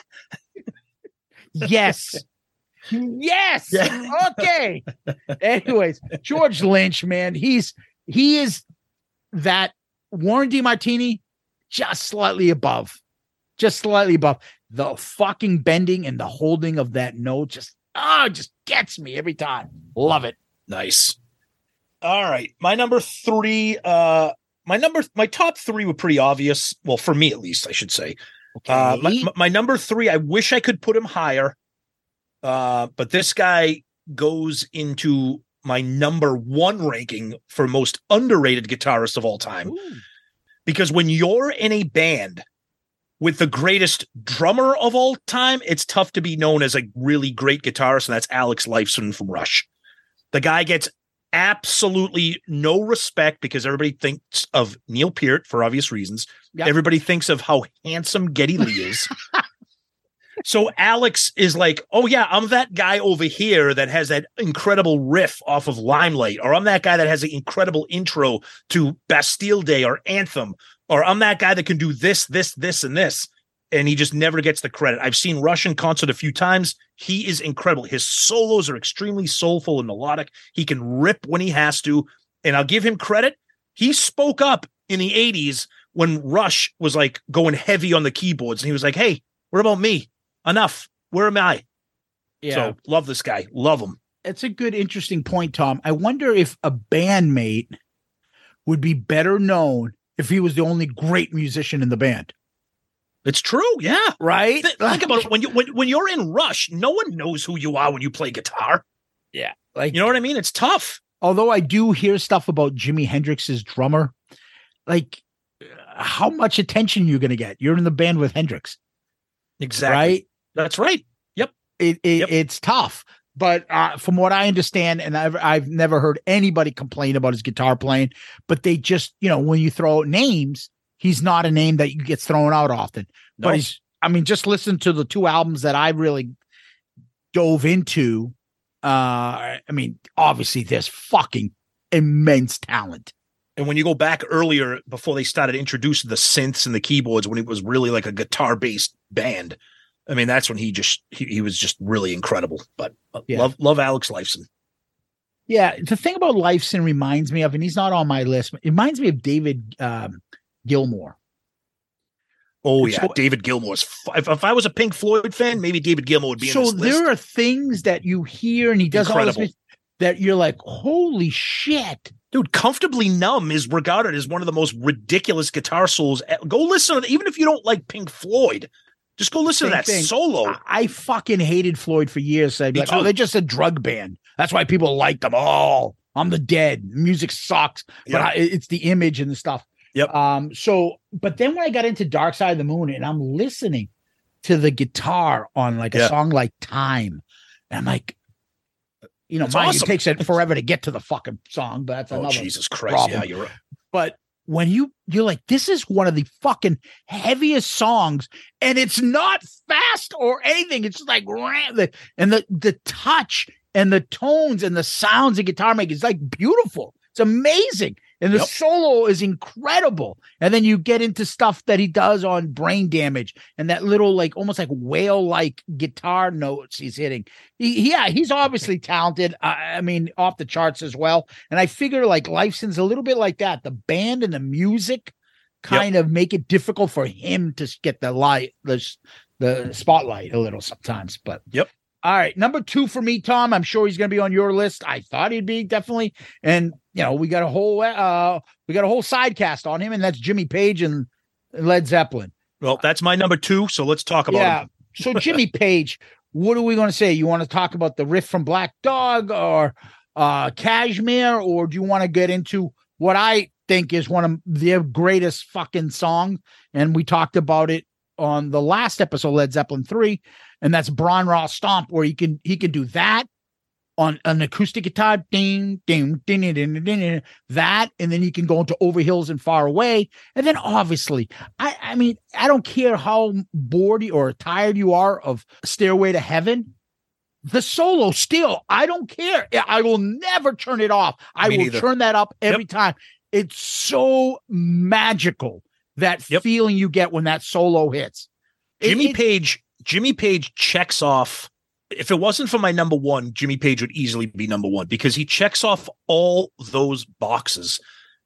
S7: Yes. Yes. Yeah. Okay. Anyways, George Lynch, man, he's he is that Warren DeMartini just slightly above, just slightly above. The fucking bending and the holding of that note just ah, oh, just gets me every time. Love it.
S5: Nice. All right, my number three. Uh, my number, my top three were pretty obvious. Well, for me at least, I should say. Okay. Uh, my, my number three. I wish I could put him higher. Uh, but this guy goes into my number one ranking for most underrated guitarist of all time. Ooh. Because when you're in a band with the greatest drummer of all time, it's tough to be known as a really great guitarist, and that's Alex Lifeson from Rush. The guy gets absolutely no respect because everybody thinks of Neil Peart for obvious reasons. Yep. Everybody thinks of how handsome Geddy Lee is. So Alex is like, oh yeah, I'm that guy over here that has that incredible riff off of Limelight, or I'm that guy that has an incredible intro to Bastille Day or Anthem, or I'm that guy that can do this, this, this, and this. And he just never gets the credit. I've seen Rush in concert a few times. He is incredible. His solos are extremely soulful and melodic. He can rip when he has to. And I'll give him credit. He spoke up in the eighties when Rush was like going heavy on the keyboards. And he was like, hey, what about me? Enough. Where am I? Yeah. So love this guy. Love him.
S7: It's a good, interesting point, Tom. I wonder if a bandmate would be better known if he was the only great musician in the band.
S5: It's true. Yeah.
S7: Right.
S5: Th- think about it. When you, when, when you're in Rush, no one knows who you are when you play guitar.
S7: Yeah. Like,
S5: you know what I mean? It's tough.
S7: Although I do hear stuff about Jimi Hendrix's drummer, like how much attention you're going to get. You're in the band with Hendrix.
S5: Exactly.
S7: Right.
S5: That's right. Yep.
S7: It, it
S5: yep.
S7: It's tough. But uh, from what I understand, and I've, I've never heard anybody complain about his guitar playing, but they just, you know, when you throw out names, he's not a name that gets thrown out often. No. But he's, I mean, just listen to the two albums that I really dove into. Uh, I mean, obviously there's fucking immense talent.
S5: And when you go back earlier, before they started introducing the synths and the keyboards, when it was really like a guitar-based band, I mean, that's when he just he, he was just really incredible. But uh, yeah. love love Alex Lifeson.
S7: Yeah, the thing about Lifeson reminds me of, and he's not on my list, but it reminds me of David um, Gilmour.
S5: Oh yeah, so, David Gilmour's. If, if I was a Pink Floyd fan, maybe David Gilmour would be.
S7: So
S5: in this list.
S7: There are things that you hear, and he does
S5: incredible.
S7: all this that you're like, holy shit.
S5: Dude, Comfortably Numb is regarded as one of the most ridiculous guitar solos. Go listen to it, even if you don't like Pink Floyd. Just go listen Same to that thing. solo.
S7: I, I fucking hated Floyd for years. I'd be like, too. oh, they're just a drug band. That's why people like them. Oh, I'm the Dead. Music sucks. But yep. I, it's the image and the stuff.
S5: Yep.
S7: Um. So, but then when I got into Dark Side of the Moon and I'm listening to the guitar on like a yeah. song like Time, and I'm like, you know, mind, awesome. It takes it forever to get to the fucking song, but that's
S5: oh,
S7: another
S5: Jesus Christ.
S7: problem.
S5: Yeah, you're right.
S7: But when you, you're like, this is one of the fucking heaviest songs, and it's not fast or anything. It's just like, and the, the touch and the tones and the sounds the guitar makes is like beautiful. It's amazing. And the
S5: Yep.
S7: solo is incredible. And then you get into stuff that he does on Brain Damage and that little, like, almost like whale-like guitar notes he's hitting. He, yeah, he's obviously talented. I, I mean, off the charts as well. And I figure, like, Lifeson's a little bit like that. The band and the music kind yep. of make it difficult for him to get the light, the, the spotlight a little sometimes. But
S5: yep.
S7: All right, number two for me, Tom. I'm sure he's going to be on your list. I thought he'd be, definitely. And you know, we got a whole uh, we got a whole sidecast on him, and that's Jimmy Page and Led Zeppelin.
S5: Well, that's my number two. So let's talk about
S7: yeah.
S5: him.
S7: So Jimmy Page, what are we going to say? You want to talk about the riff from Black Dog or uh, Kashmir, or do you want to get into what I think is one of their greatest fucking songs? And we talked about it on the last episode, Led Zeppelin three. And that's Bron Raw Stomp, where he can he can do that on an acoustic guitar, ding, ding, ding, ding, ding, ding, ding, that, and then he can go into Over Hills and Far Away. And then obviously, I, I mean, I don't care how bored or tired you are of Stairway to Heaven. The solo still, I don't care. I will never turn it off. I
S5: Me
S7: will
S5: neither.
S7: turn that up every
S5: Yep.
S7: time. It's so magical, that
S5: Yep.
S7: feeling you get when that solo hits. It-
S5: Jimmy
S7: it-
S5: Page, Jimmy Page checks off. If it wasn't for my number one, Jimmy Page would easily be number one because he checks off all those boxes.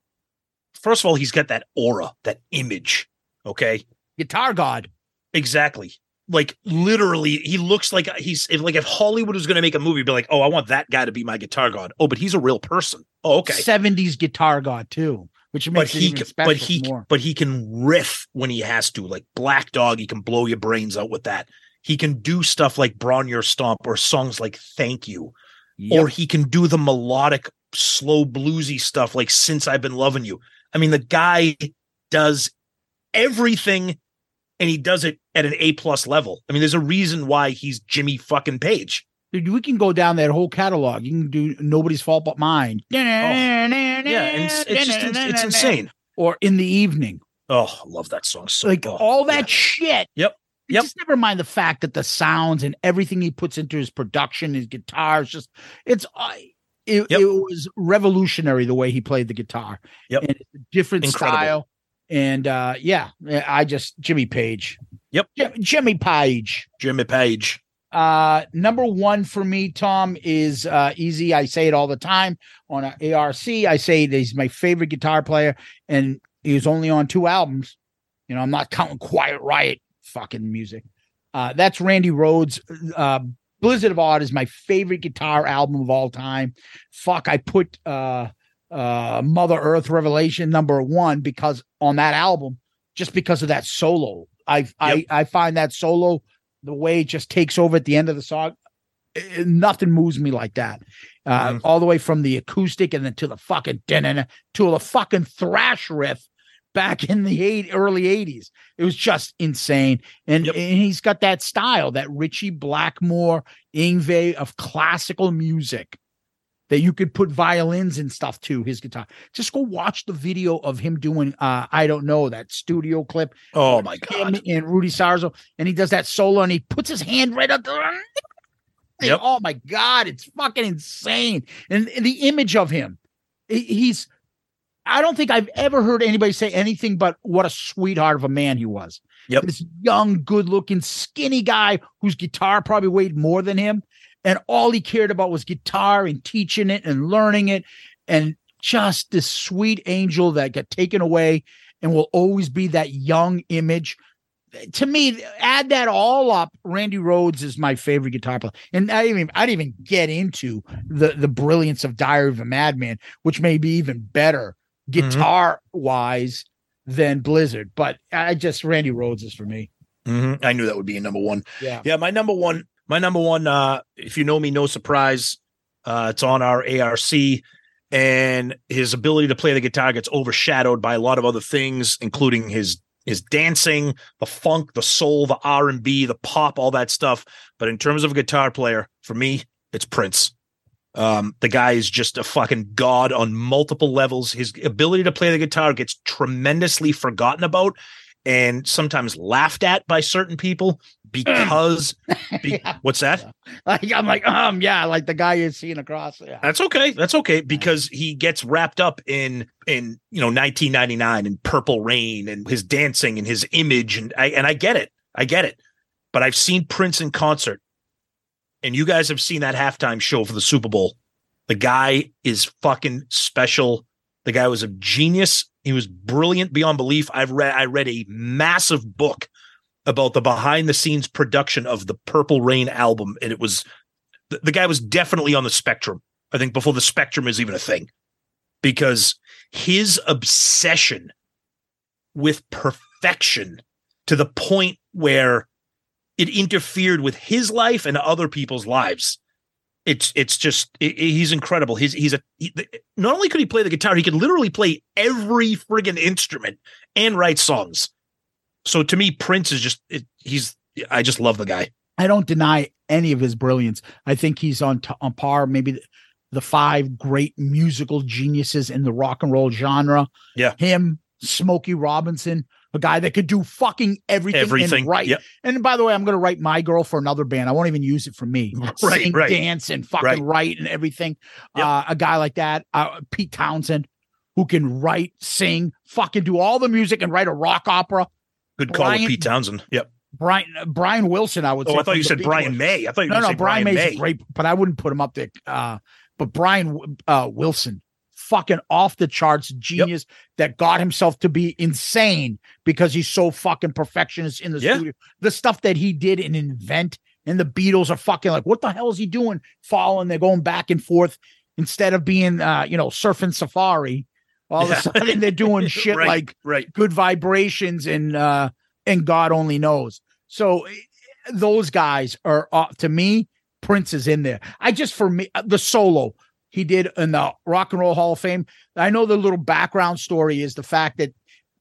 S5: First of all, he's got that aura, that image. Okay.
S7: Guitar God.
S5: Exactly. Like literally, he looks like he's if, like if Hollywood was going to make a movie, be like, oh, I want that guy to be my guitar god. Oh, but he's a real person. Oh, okay.
S7: seventies guitar god too, which
S5: But
S7: makes it
S5: he,
S7: even
S5: can,
S7: special
S5: but he,
S7: more.
S5: but he can riff when he has to. Like Black Dog, he can blow your brains out with that. He can do stuff like Brawn Your Stomp or songs like Thank You,
S7: Yep.
S5: or he can do the melodic, slow bluesy stuff like Since I've Been Loving You. I mean, the guy does everything, and he does it at an A plus level. I mean, there's a reason why he's Jimmy fucking Page.
S7: Dude, we can go down that whole catalog. You can do Nobody's Fault But Mine.
S5: Yeah, and it's, it's just it's insane.
S7: Or In the Evening.
S5: Oh, I love that song so
S7: Like
S5: oh,
S7: all that
S5: yeah.
S7: shit.
S5: Yep. Yep.
S7: Just never mind the fact that the sounds and everything he puts into his production, his guitars, just it's uh, it,
S5: Yep.
S7: it was revolutionary the way he played the guitar.
S5: Yep.
S7: And it's a different
S5: Incredible.
S7: style. And uh, yeah, I just Jimmy Page.
S5: Yep.
S7: Jim, Jimmy Page.
S5: Jimmy Page.
S7: Uh, number one for me, Tom, is uh, easy. I say it all the time on uh, A R C. I say that he's my favorite guitar player, and he was only on two albums. You know, I'm not counting Quiet Riot fucking music. Uh, that's Randy Rhoads. Uh, Blizzard of Oz is my favorite guitar album of all time. Fuck, I put uh, uh, Mother Earth Revelation number one because on that album, just because of that solo. I I I find that solo, the way it just takes over at the end of the song, it- nothing moves me like that. Uh,
S5: Mhm.
S7: All the way from the acoustic and then to the fucking to the fucking thrash riff back in the eight, early eighties. It was just insane. And,
S5: Yep.
S7: and he's got that style, that Richie Blackmore, Yngwie of classical music that you could put violins and stuff to his guitar. Just go watch the video of him doing, uh, I don't know, that studio clip.
S5: Oh my
S7: Him
S5: God.
S7: and Rudy Sarzo, and he does that solo and he puts his hand right up there.
S5: Yep.
S7: Oh my God, it's fucking insane. And, and the image of him, he- he's, I don't think I've ever heard anybody say anything but what a sweetheart of a man he was.
S5: Yep.
S7: This young, good looking, skinny guy whose guitar probably weighed more than him. And all he cared about was guitar and teaching it and learning it. And just this sweet angel that got taken away and will always be that young image. To me, add that all up, Randy Rhoads is my favorite guitar player. And I didn't even, I didn't even get into the, the brilliance of Diary of a Madman, which may be even better guitar wise than Blizzard. But I just, Randy Rhoads is for me.
S5: Mhm. I knew that would be a number one.
S7: Yeah.
S5: Yeah, my number one, my number one, uh, if you know me, no surprise. Uh, it's on our A R C, and his ability to play the guitar gets overshadowed by a lot of other things, including his his dancing, the funk, the soul, the R and B, the pop, all that stuff. But in terms of a guitar player, for me, it's Prince. Um, the guy is just a fucking god on multiple levels. His ability to play the guitar gets tremendously forgotten about and sometimes laughed at by certain people. because be,
S7: Yeah.
S5: what's that?
S7: Like I'm like, um, yeah, like the guy you're seeing across. Yeah.
S5: That's okay. That's okay because he gets wrapped up in in you know nineteen ninety-nine and Purple Rain and his dancing and his image and I and I get it. I get it. But I've seen Prince in concert, and you guys have seen that halftime show for the Super Bowl. The guy is fucking special. The guy was a genius. He was brilliant beyond belief. I've read I read a massive book about the behind the scenes production of the Purple Rain album. And it was, the, the guy was definitely on the spectrum. I think before the spectrum is even a thing, because his obsession with perfection to the point where it interfered with his life and other people's lives. It's, it's just, it, it, he's incredible. He's, he's a, he, not only could he play the guitar, he could literally play every friggin' instrument and write songs. So to me, Prince is just, it, he's, I just love the guy.
S7: I don't deny any of his brilliance. I think he's on, t- on par, maybe the, the five great musical geniuses in the rock and roll genre.
S5: Yeah.
S7: Him, Smokey Robinson, a guy that could do fucking everything,
S5: Everything.
S7: and write.
S5: Yep.
S7: And by the way, I'm going to write My Girl for another band. I won't even use it for me.
S5: Right,
S7: Sing,
S5: right.
S7: dance, and fucking
S5: Right.
S7: write and everything.
S5: Yep.
S7: Uh, a guy like that, uh, Pete Townsend, who can write, sing, fucking do all the music and write a rock opera.
S5: Good call
S7: Brian-
S5: with Pete Townsend. Yep.
S7: Brian uh, Brian Wilson, I would say.
S5: Oh, I thought
S7: from
S5: you
S7: the
S5: said
S7: Beach
S5: Brian
S7: Boys.
S5: May. I thought you were
S7: No,
S5: going to
S7: no,
S5: say
S7: Brian
S5: Brian
S7: May's
S5: May.
S7: great, but I wouldn't put him up there. Uh, but Brian uh, Wilson, fucking off the charts genius that got himself to be insane because he's so fucking perfectionist in the
S5: Yeah.
S7: studio. The stuff that he did and invent, and the Beatles are fucking like, what the hell is he doing? Following, they're going back and forth instead of being, uh, you know, surfing Safari. All
S5: Yeah.
S7: of a sudden, they're doing shit
S5: Right,
S7: like
S5: right.
S7: Good Vibrations and uh, and God Only Knows. So eh, those guys are uh, to me. Prince is in there. I just for me the solo he did in the Rock and Roll Hall of Fame. I know the little background story is the fact that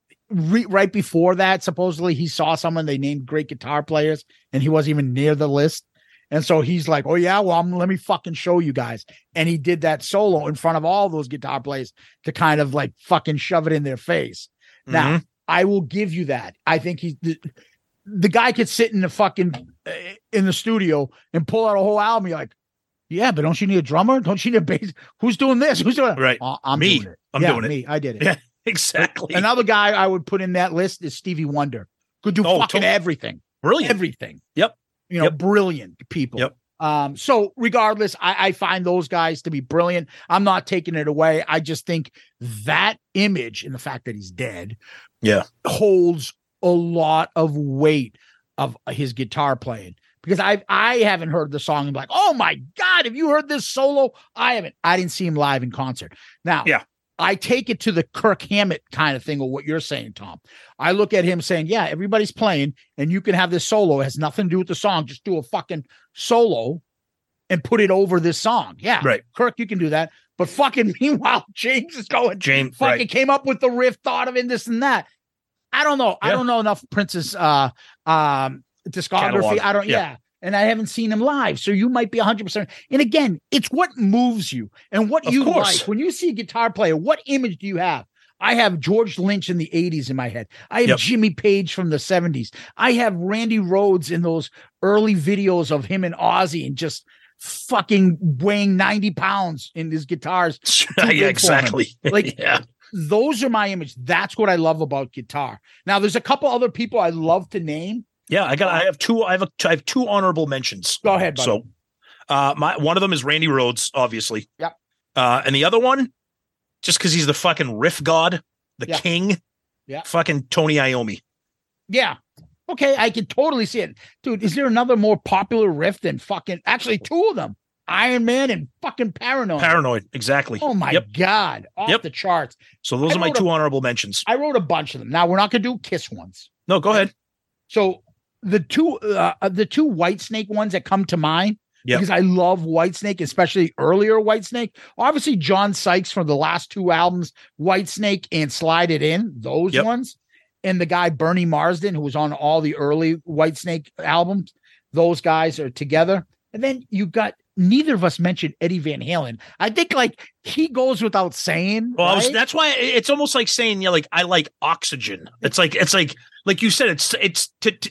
S7: re- right before that, supposedly he saw someone they named great guitar players, and he wasn't even near the list. And so he's like, "Oh yeah, well, I'm, let me fucking show you guys." And he did that solo in front of all those guitar players to kind of like fucking shove it in their face. Now,
S5: Mhm.
S7: I will give you that. I think he, the, the guy could sit in the fucking uh, in the studio and pull out a whole album. You're like, yeah, but don't you need a drummer? Don't you need a bass? Who's doing this? Who's doing it?
S5: Right.
S7: Uh, I'm
S5: Me.
S7: doing it.
S5: I'm
S7: yeah,
S5: doing it.
S7: me. I did it.
S5: Yeah, exactly.
S7: Another guy I would put in that list is Stevie Wonder. Could do
S5: Oh,
S7: fucking
S5: totally.
S7: everything.
S5: Brilliant.
S7: Everything.
S5: Yep.
S7: You know,
S5: Yep.
S7: brilliant people.
S5: Yep.
S7: Um, so regardless, I, I find those guys to be brilliant. I'm not taking it away. I just think that image and the fact that he's dead
S5: Yeah.
S7: holds a lot of weight of his guitar playing. Because I I haven't heard the song and be like, oh my God, have you heard this solo? I haven't. I didn't see him live in concert. Now,
S5: Yeah.
S7: I take it to the Kirk Hammett kind of thing of what you're saying, Tom. I look at him saying, yeah, everybody's playing and you can have this solo. It has nothing to do with the song. Just do a fucking solo and put it over this song. Yeah.
S5: Right.
S7: Kirk, you can do that. But fucking meanwhile, James is going,
S5: James,
S7: fucking
S5: right.
S7: came up with the riff, thought of it, this and that. I don't know. I
S5: Yeah.
S7: don't know enough Prince's uh um discography.
S5: Catalog.
S7: I don't
S5: Yeah.
S7: yeah. And I haven't seen him live. So you might be one hundred percent. And again, it's what moves you and what
S5: Of
S7: you
S5: course.
S7: like. When you see a guitar player, what image do you have? I have George Lynch in the eighties in my head. I have
S5: Yep.
S7: Jimmy Page from the seventies. I have Randy Rhoads in those early videos of him and Ozzy and just fucking weighing ninety pounds in his guitars. too big for him.
S5: yeah, exactly.
S7: Like,
S5: yeah.
S7: Those are my image. That's what I love about guitar. Now, there's a couple other people I love to name.
S5: Yeah, I got. I have two. I have. A, I have two honorable mentions.
S7: Go ahead, buddy.
S5: So, uh, my one of them is Randy Rhoads, obviously.
S7: Yep.
S5: Uh, and the other one, just because he's the fucking riff god, the
S7: Yeah.
S5: king.
S7: Yeah.
S5: Fucking Tony Iommi.
S7: Yeah. Okay, I can totally see it. Dude, is there another more popular riff than fucking actually two of them? Iron Man and fucking Paranoid.
S5: Paranoid. Exactly.
S7: Oh my
S5: Yep.
S7: God. Off
S5: Yep.
S7: the charts.
S5: So those
S7: I
S5: are my
S7: wrote a-
S5: two honorable mentions.
S7: I wrote a bunch of them. Now we're not gonna do Kiss ones.
S5: No, go ahead.
S7: So the two uh, the two Whitesnake ones that come to mind,
S5: Yep.
S7: because I love Whitesnake, especially earlier Whitesnake. Obviously, John Sykes from the last two albums, Whitesnake and Slide It In, those
S5: Yep.
S7: ones. And the guy Bernie Marsden, who was on all the early Whitesnake albums, those guys are together. And then you got neither of us mentioned Eddie Van Halen. I think like he goes without saying.
S5: Well, I was,
S7: right?
S5: that's why it's almost like saying, yeah, like I like Oxygen. It's like it's like like you said, it's it's to, to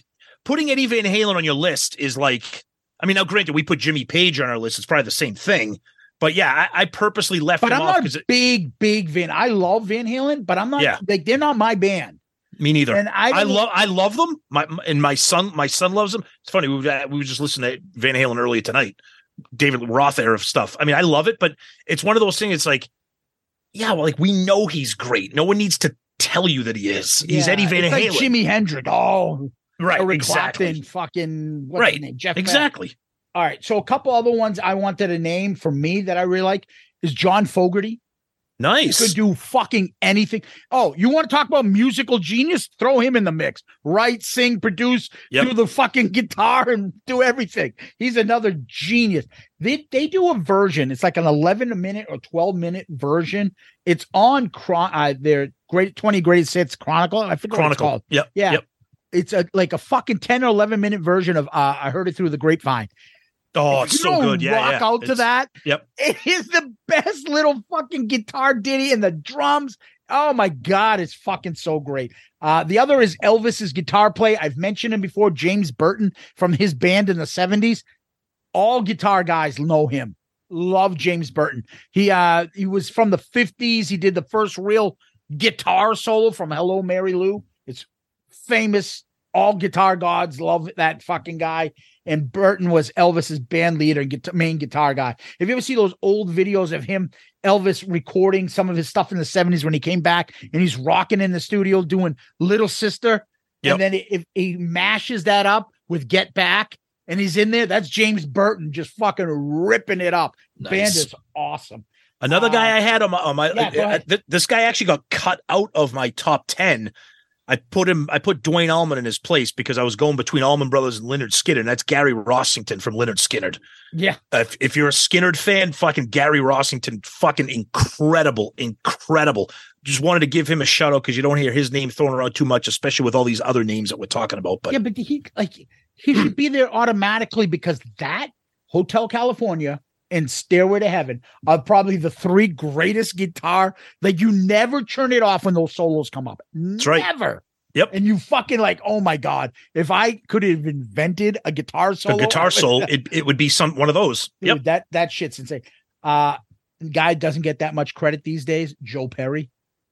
S5: putting Eddie Van Halen on your list is like, I mean, now granted, we put Jimmy Page on our list. It's probably the same thing. But yeah, I, I purposely left
S7: but
S5: him
S7: I'm
S5: off.
S7: not a
S5: it,
S7: big, big Van. I love Van Halen, but I'm not
S5: Yeah.
S7: like they're not my band.
S5: Me neither.
S7: And I,
S5: I
S7: don't-
S5: love I love them. My and my son, my son loves them. It's funny. We were, we were just listening to Van Halen earlier tonight. David Roth era of stuff. I mean, I love it, but it's one of those things. It's like, yeah, well, like we know he's great. No one needs to tell you that he is. He's
S7: Yeah,
S5: Eddie Van
S7: it's
S5: Halen.
S7: Like Jimi Hendrix. Oh,
S5: right.
S7: Eric
S5: Exactly.
S7: Clapton, fucking what's
S5: Right.
S7: his name? Jeff Beck.
S5: Exactly.
S7: All right. So a couple other ones I wanted to name for me that I really like is John Fogerty.
S5: Nice.
S7: Could do fucking anything. Oh, you want to talk about musical genius? Throw him in the mix. Write, sing, produce,
S5: Yep.
S7: do the fucking guitar and do everything. He's another genius. They they do a version. It's like an eleven minute or twelve minute version. It's on Chron- uh, their great twenty greatest hits Chronicle. I forget what it's
S5: Chronicle.
S7: called.
S5: Yep.
S7: Yeah.
S5: Yep.
S7: It's a like a fucking ten or eleven minute version of uh, I Heard It Through the Grapevine.
S5: Oh,
S7: If
S5: it's
S7: you
S5: so
S7: don't
S5: good. Yeah.
S7: rock
S5: yeah.
S7: out to
S5: It's-
S7: that.
S5: Yep.
S7: It is the best little fucking guitar ditty and the drums. Oh my God, it's fucking so great. Uh, the other is Elvis's guitar play. I've mentioned him before, James Burton from his band in the seventies. All guitar guys know him. Love James Burton. He uh he was from the fifties. He did the first real guitar solo from Hello Mary Lou. It's famous. All guitar gods love that fucking guy. And Burton was Elvis's band leader and guitar, main guitar guy. If you ever see those old videos of him, Elvis recording some of his stuff in the seventies when he came back and he's rocking in the studio doing Little Sister.
S5: Yep.
S7: And then if he mashes that up with Get Back and he's in there, that's James Burton just fucking ripping it up.
S5: Nice.
S7: Band is awesome.
S5: Another
S7: Uh,
S5: guy I had on my, on my
S7: yeah, go
S5: uh,
S7: ahead.
S5: th- this guy actually got cut out of my top ten. I put him, I put Dwayne Allman in his place because I was going between Allman Brothers and Leonard Skinner, and that's Gary Rossington from Leonard Skinner.
S7: Yeah.
S5: Uh, if, if you're a Skinner fan, fucking Gary Rossington, fucking incredible, incredible. Just wanted to give him a shout out because you don't hear his name thrown around too much, especially with all these other names that we're talking about. But
S7: yeah, but he like he should be there automatically because that Hotel California and Stairway to Heaven are probably the three greatest guitar. Like you never turn it off when those solos come up.
S5: That's right.
S7: Never.
S5: Yep.
S7: And you fucking like, oh my God, if I could have invented a guitar solo,
S5: the guitar
S7: I would-
S5: solo, it, it would be some one of those.
S7: Dude,
S5: Yep.
S7: that that shit's insane. Uh guy doesn't get that much credit these days. Joe Perry.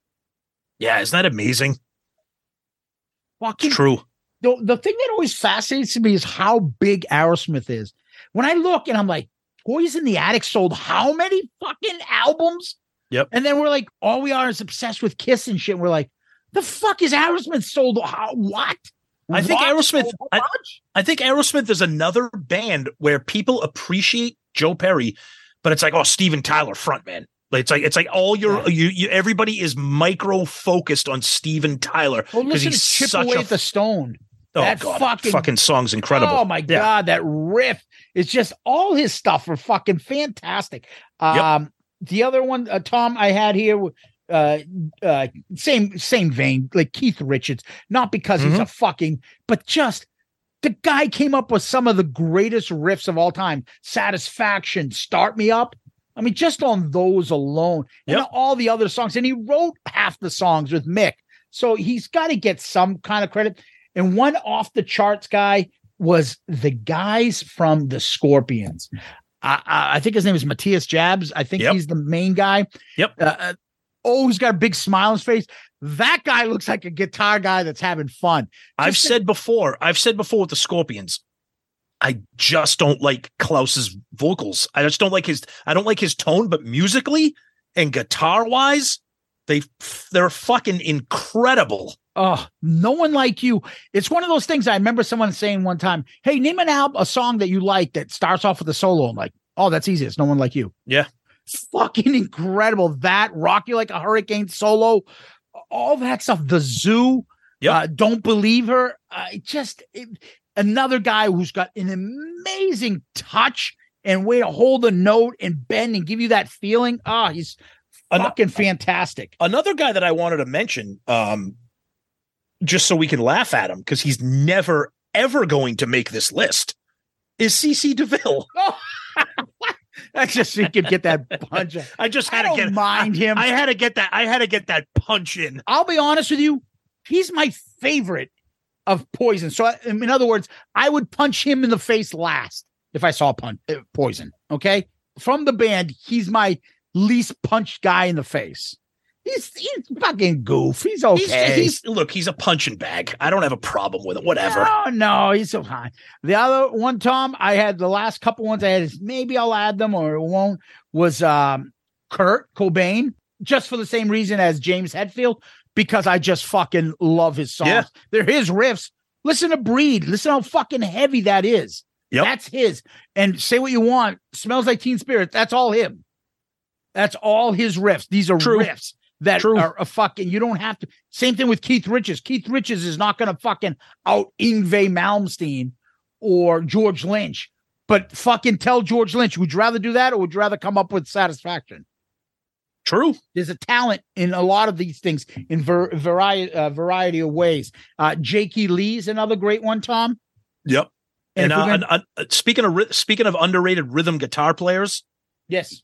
S5: Yeah, isn't that amazing?
S7: Fucking
S5: It's true.
S7: the, the thing that always fascinates me is how big Aerosmith is. When I look and I'm like, Toys in the Attic sold how many fucking albums?
S5: Yep.
S7: And then we're like, all we are is obsessed with Kiss and shit. And we're like, the fuck is Aerosmith sold? How, what?
S5: I think
S7: What?
S5: Aerosmith-
S7: So
S5: I-
S7: much?
S5: I think Aerosmith is another band where people appreciate Joe Perry, but it's like, oh, Steven Tyler frontman. Like it's like it's like all your
S7: Yeah.
S5: you, you everybody is micro focused on Steven Tyler
S7: Well,
S5: because
S7: listen to
S5: he's
S7: Chip
S5: such
S7: Away
S5: a
S7: at the Stone.
S5: oh
S7: that
S5: god
S7: fucking-
S5: fucking song's incredible.
S7: Oh my
S5: Yeah.
S7: God, that riff. It's just all his stuff are fucking fantastic. Um, the other one, uh, Tom, I had here, uh, uh, same same vein, like Keith Richards, not because he's
S5: Mhm.
S7: a fucking, but just the guy came up with some of the greatest riffs of all time. Satisfaction, Start Me Up. I mean, just on those alone, and
S5: Yep.
S7: all the other songs, and he wrote half the songs with Mick, so he's got to get some kind of credit. And one off the charts guy was the guys from the Scorpions. I, I, I think his name is Matthias Jabs. I think
S5: Yep.
S7: he's the main guy.
S5: Yep.
S7: Uh, uh, oh, he's got a big smile on his face. That guy looks like a guitar guy that's having fun.
S5: I've
S7: Just-
S5: said before, I've said before with the Scorpions, I just don't like Klaus's vocals. I just don't like his I don't like his tone, but musically and guitar wise, they they're fucking incredible.
S7: Oh, no one like you. It's one of those things. I remember someone saying one time, "Hey, name an album, a song that you like that starts off with a solo." I'm like, "Oh, that's easy. It's No One Like You."
S5: Yeah.
S7: Fucking incredible. That Rock You Like a Hurricane solo, all that stuff. The Zoo,
S5: Yep.
S7: uh, Don't Believe Her. Uh, it just it, another guy who's got an amazing touch and way to hold a note and bend and give you that feeling. Ah, he's
S5: An-
S7: fucking fantastic.
S5: Another guy that I wanted to mention, um, just so we can laugh at him, because he's never ever going to make this list, is C C DeVille.
S7: Oh, that's just so you could get that punch.
S5: I just
S7: I
S5: had
S7: don't
S5: to get
S7: mind him.
S5: I had to get that. I had to get that punch in.
S7: I'll be honest with you. He's my favorite of Poison. So, in other words, I would punch him in the face last if I saw punch, uh, Poison. Okay, from the band, he's my least punched guy in the face. He's he's fucking goof. He's okay.
S5: He's, he's look. He's a punching bag. I don't have a problem with it. Whatever.
S7: No, no, he's so fine. The other one, Tom, I had the last couple ones I had. Is maybe I'll add them or it won't. Was um, Kurt Cobain, just for the same reason as James Hetfield, because I just fucking love his songs. Yeah. They're his riffs. Listen to Breed. Listen how fucking heavy that is. Yep. That's his. And say what you want. Smells Like Teen Spirit. That's all him. That's all his riffs. These are True. riffs. That True. are a fucking, you don't have to. Same thing with Keith Richards. Keith Richards is not going to fucking out Yngwie Malmsteen or George Lynch. But fucking tell George Lynch, would you rather do that or would you rather come up with Satisfaction?
S5: True.
S7: There's a talent in a lot of these things in ver- variety, uh, variety of ways. Uh, Jakey Lee's another great one, Tom.
S5: Yep. And, and uh, gonna... uh, uh, speaking of speaking of underrated rhythm guitar players.
S7: Yes.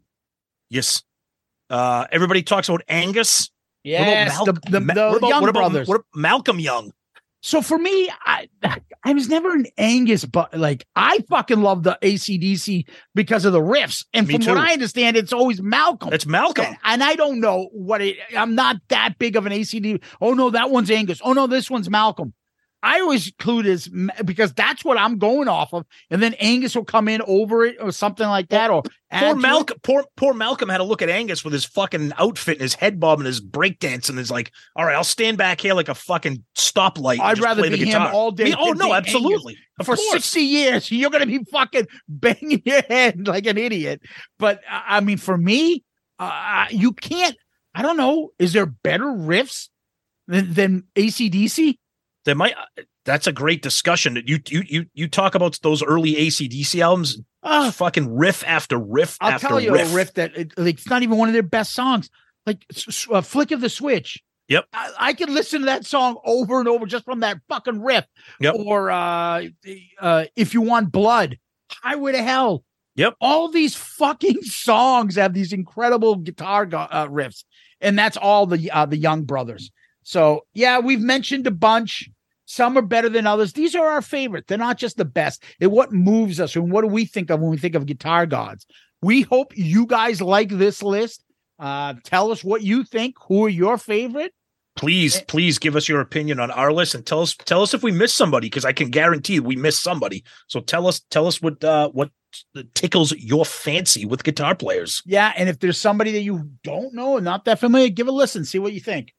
S5: Yes. Uh, everybody talks about Angus.
S7: Yes, Mal- the, the, the what about, Young
S5: what about,
S7: brothers.
S5: What about Malcolm Young?
S7: So for me, I I was never an Angus, but like I fucking love the A C D C because of the riffs. And me from too. what I understand, it's always Malcolm.
S5: It's Malcolm.
S7: And, and I don't know what it. I'm not that big of an A C D. Oh no, that one's Angus. Oh no, this one's Malcolm. I always include as because that's what I'm going off of, and then Angus will come in over it or something like that. Or
S5: poor Malcolm, poor poor Malcolm had to look at Angus with his fucking outfit and his head bob and his breakdance, and is like, "All right, I'll stand back here like a fucking stoplight."
S7: I'd rather be him guitar. all day.
S5: I mean, oh no, absolutely.
S7: Angus. For sixty years, you're gonna be fucking banging your head like an idiot. But I mean, for me, uh, you can't. I don't know. Is there better riffs than, than A C D C?
S5: There might. That's a great discussion. You you you you talk about those early A C D C albums. Uh, fucking riff after riff.
S7: I'll
S5: after
S7: tell you
S5: riff.
S7: a riff that it, like, it's not even one of their best songs. Like uh, "Flick of the Switch."
S5: Yep.
S7: I, I could listen to that song over and over just from that fucking riff.
S5: Yep.
S7: Or uh, uh, "If You Want Blood," "Highway to Hell."
S5: Yep.
S7: All these fucking songs have these incredible guitar go- uh, riffs, and that's all the uh, the Young brothers. So yeah, we've mentioned a bunch. Some are better than others. These are our favorite. They're not just the best. It's what moves us and what do we think of when we think of guitar gods. We hope you guys like this list. Uh, tell us what you think. Who are your favorite?
S5: Please, and- please give us your opinion on our list and tell us tell us if we missed somebody, because I can guarantee we missed somebody. So tell us tell us what uh, what tickles your fancy with guitar players.
S7: Yeah, and if there's somebody that you don't know and not that familiar, give a listen. See what you think.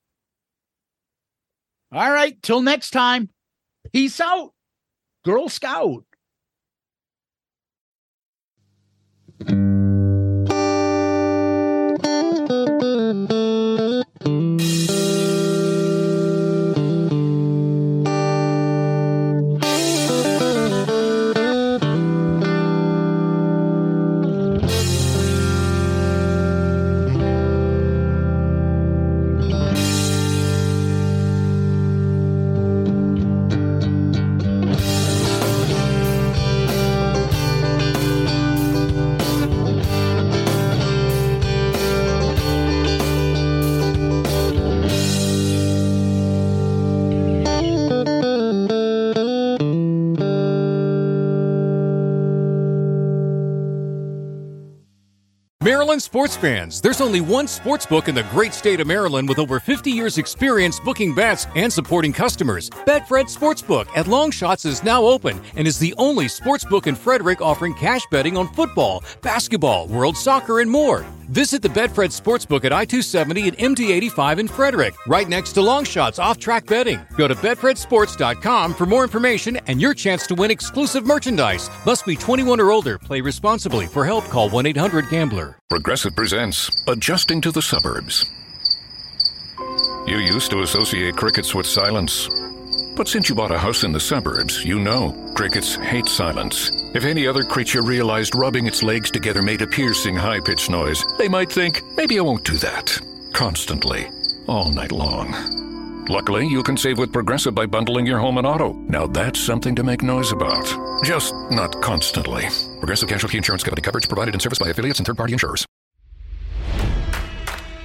S7: All right, till next time. Peace out, Girl Scout.
S3: Maryland sports fans, there's only one sports book in the great state of Maryland with over fifty years experience booking bets and supporting customers. Betfred Sportsbook at Longshots is now open and is the only sports book in Frederick offering cash betting on football, basketball, world soccer, and more. Visit the Betfred Sportsbook at I two seventy and M D eighty-five in Frederick, right next to Longshots off-track betting. Go to betfred sports dot com for more information and your chance to win exclusive merchandise. Must be twenty-one or older. Play responsibly. For help, call one eight hundred gambler.
S8: Progressive presents Adjusting to the Suburbs. You used to associate crickets with silence. But since you bought a house in the suburbs, you know crickets hate silence. If any other creature realized rubbing its legs together made a piercing, high-pitched noise, they might think, maybe I won't do that. Constantly. All night long. Luckily, you can save with Progressive by bundling your home and auto. Now that's something to make noise about. Just not constantly. Progressive Casualty Insurance Company coverage provided in service by affiliates and third-party insurers.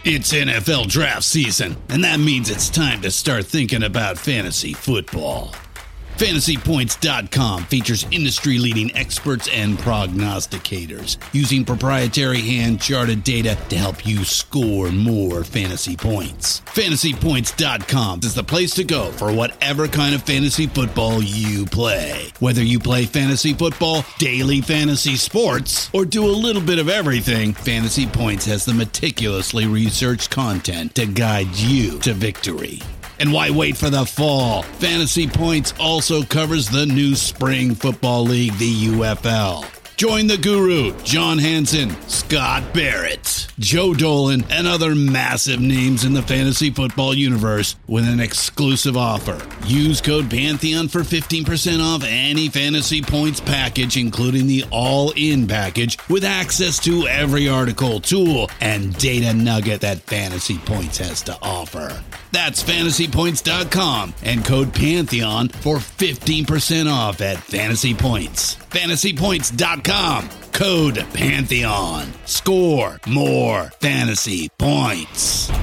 S9: It's N F L draft season, and that means it's time to start thinking about fantasy football. Fantasy Points dot com features industry-leading experts and prognosticators using proprietary hand-charted data to help you score more fantasy points. Fantasy Points dot com is the place to go for whatever kind of fantasy football you play. Whether you play fantasy football, daily fantasy sports, or do a little bit of everything, Fantasy Points has the meticulously researched content to guide you to victory. And why wait for the fall? Fantasy Points also covers the new spring football league, the U F L. Join the guru, John Hansen, Scott Barrett, Joe Dolan, and other massive names in the fantasy football universe with an exclusive offer. Use code Pantheon for fifteen percent off any Fantasy Points package, including the all-in package, with access to every article, tool, and data nugget that Fantasy Points has to offer. That's Fantasy Points dot com and code Pantheon for fifteen percent off at Fantasy Points. Fantasy Points dot com, code Pantheon. Score more fantasy points.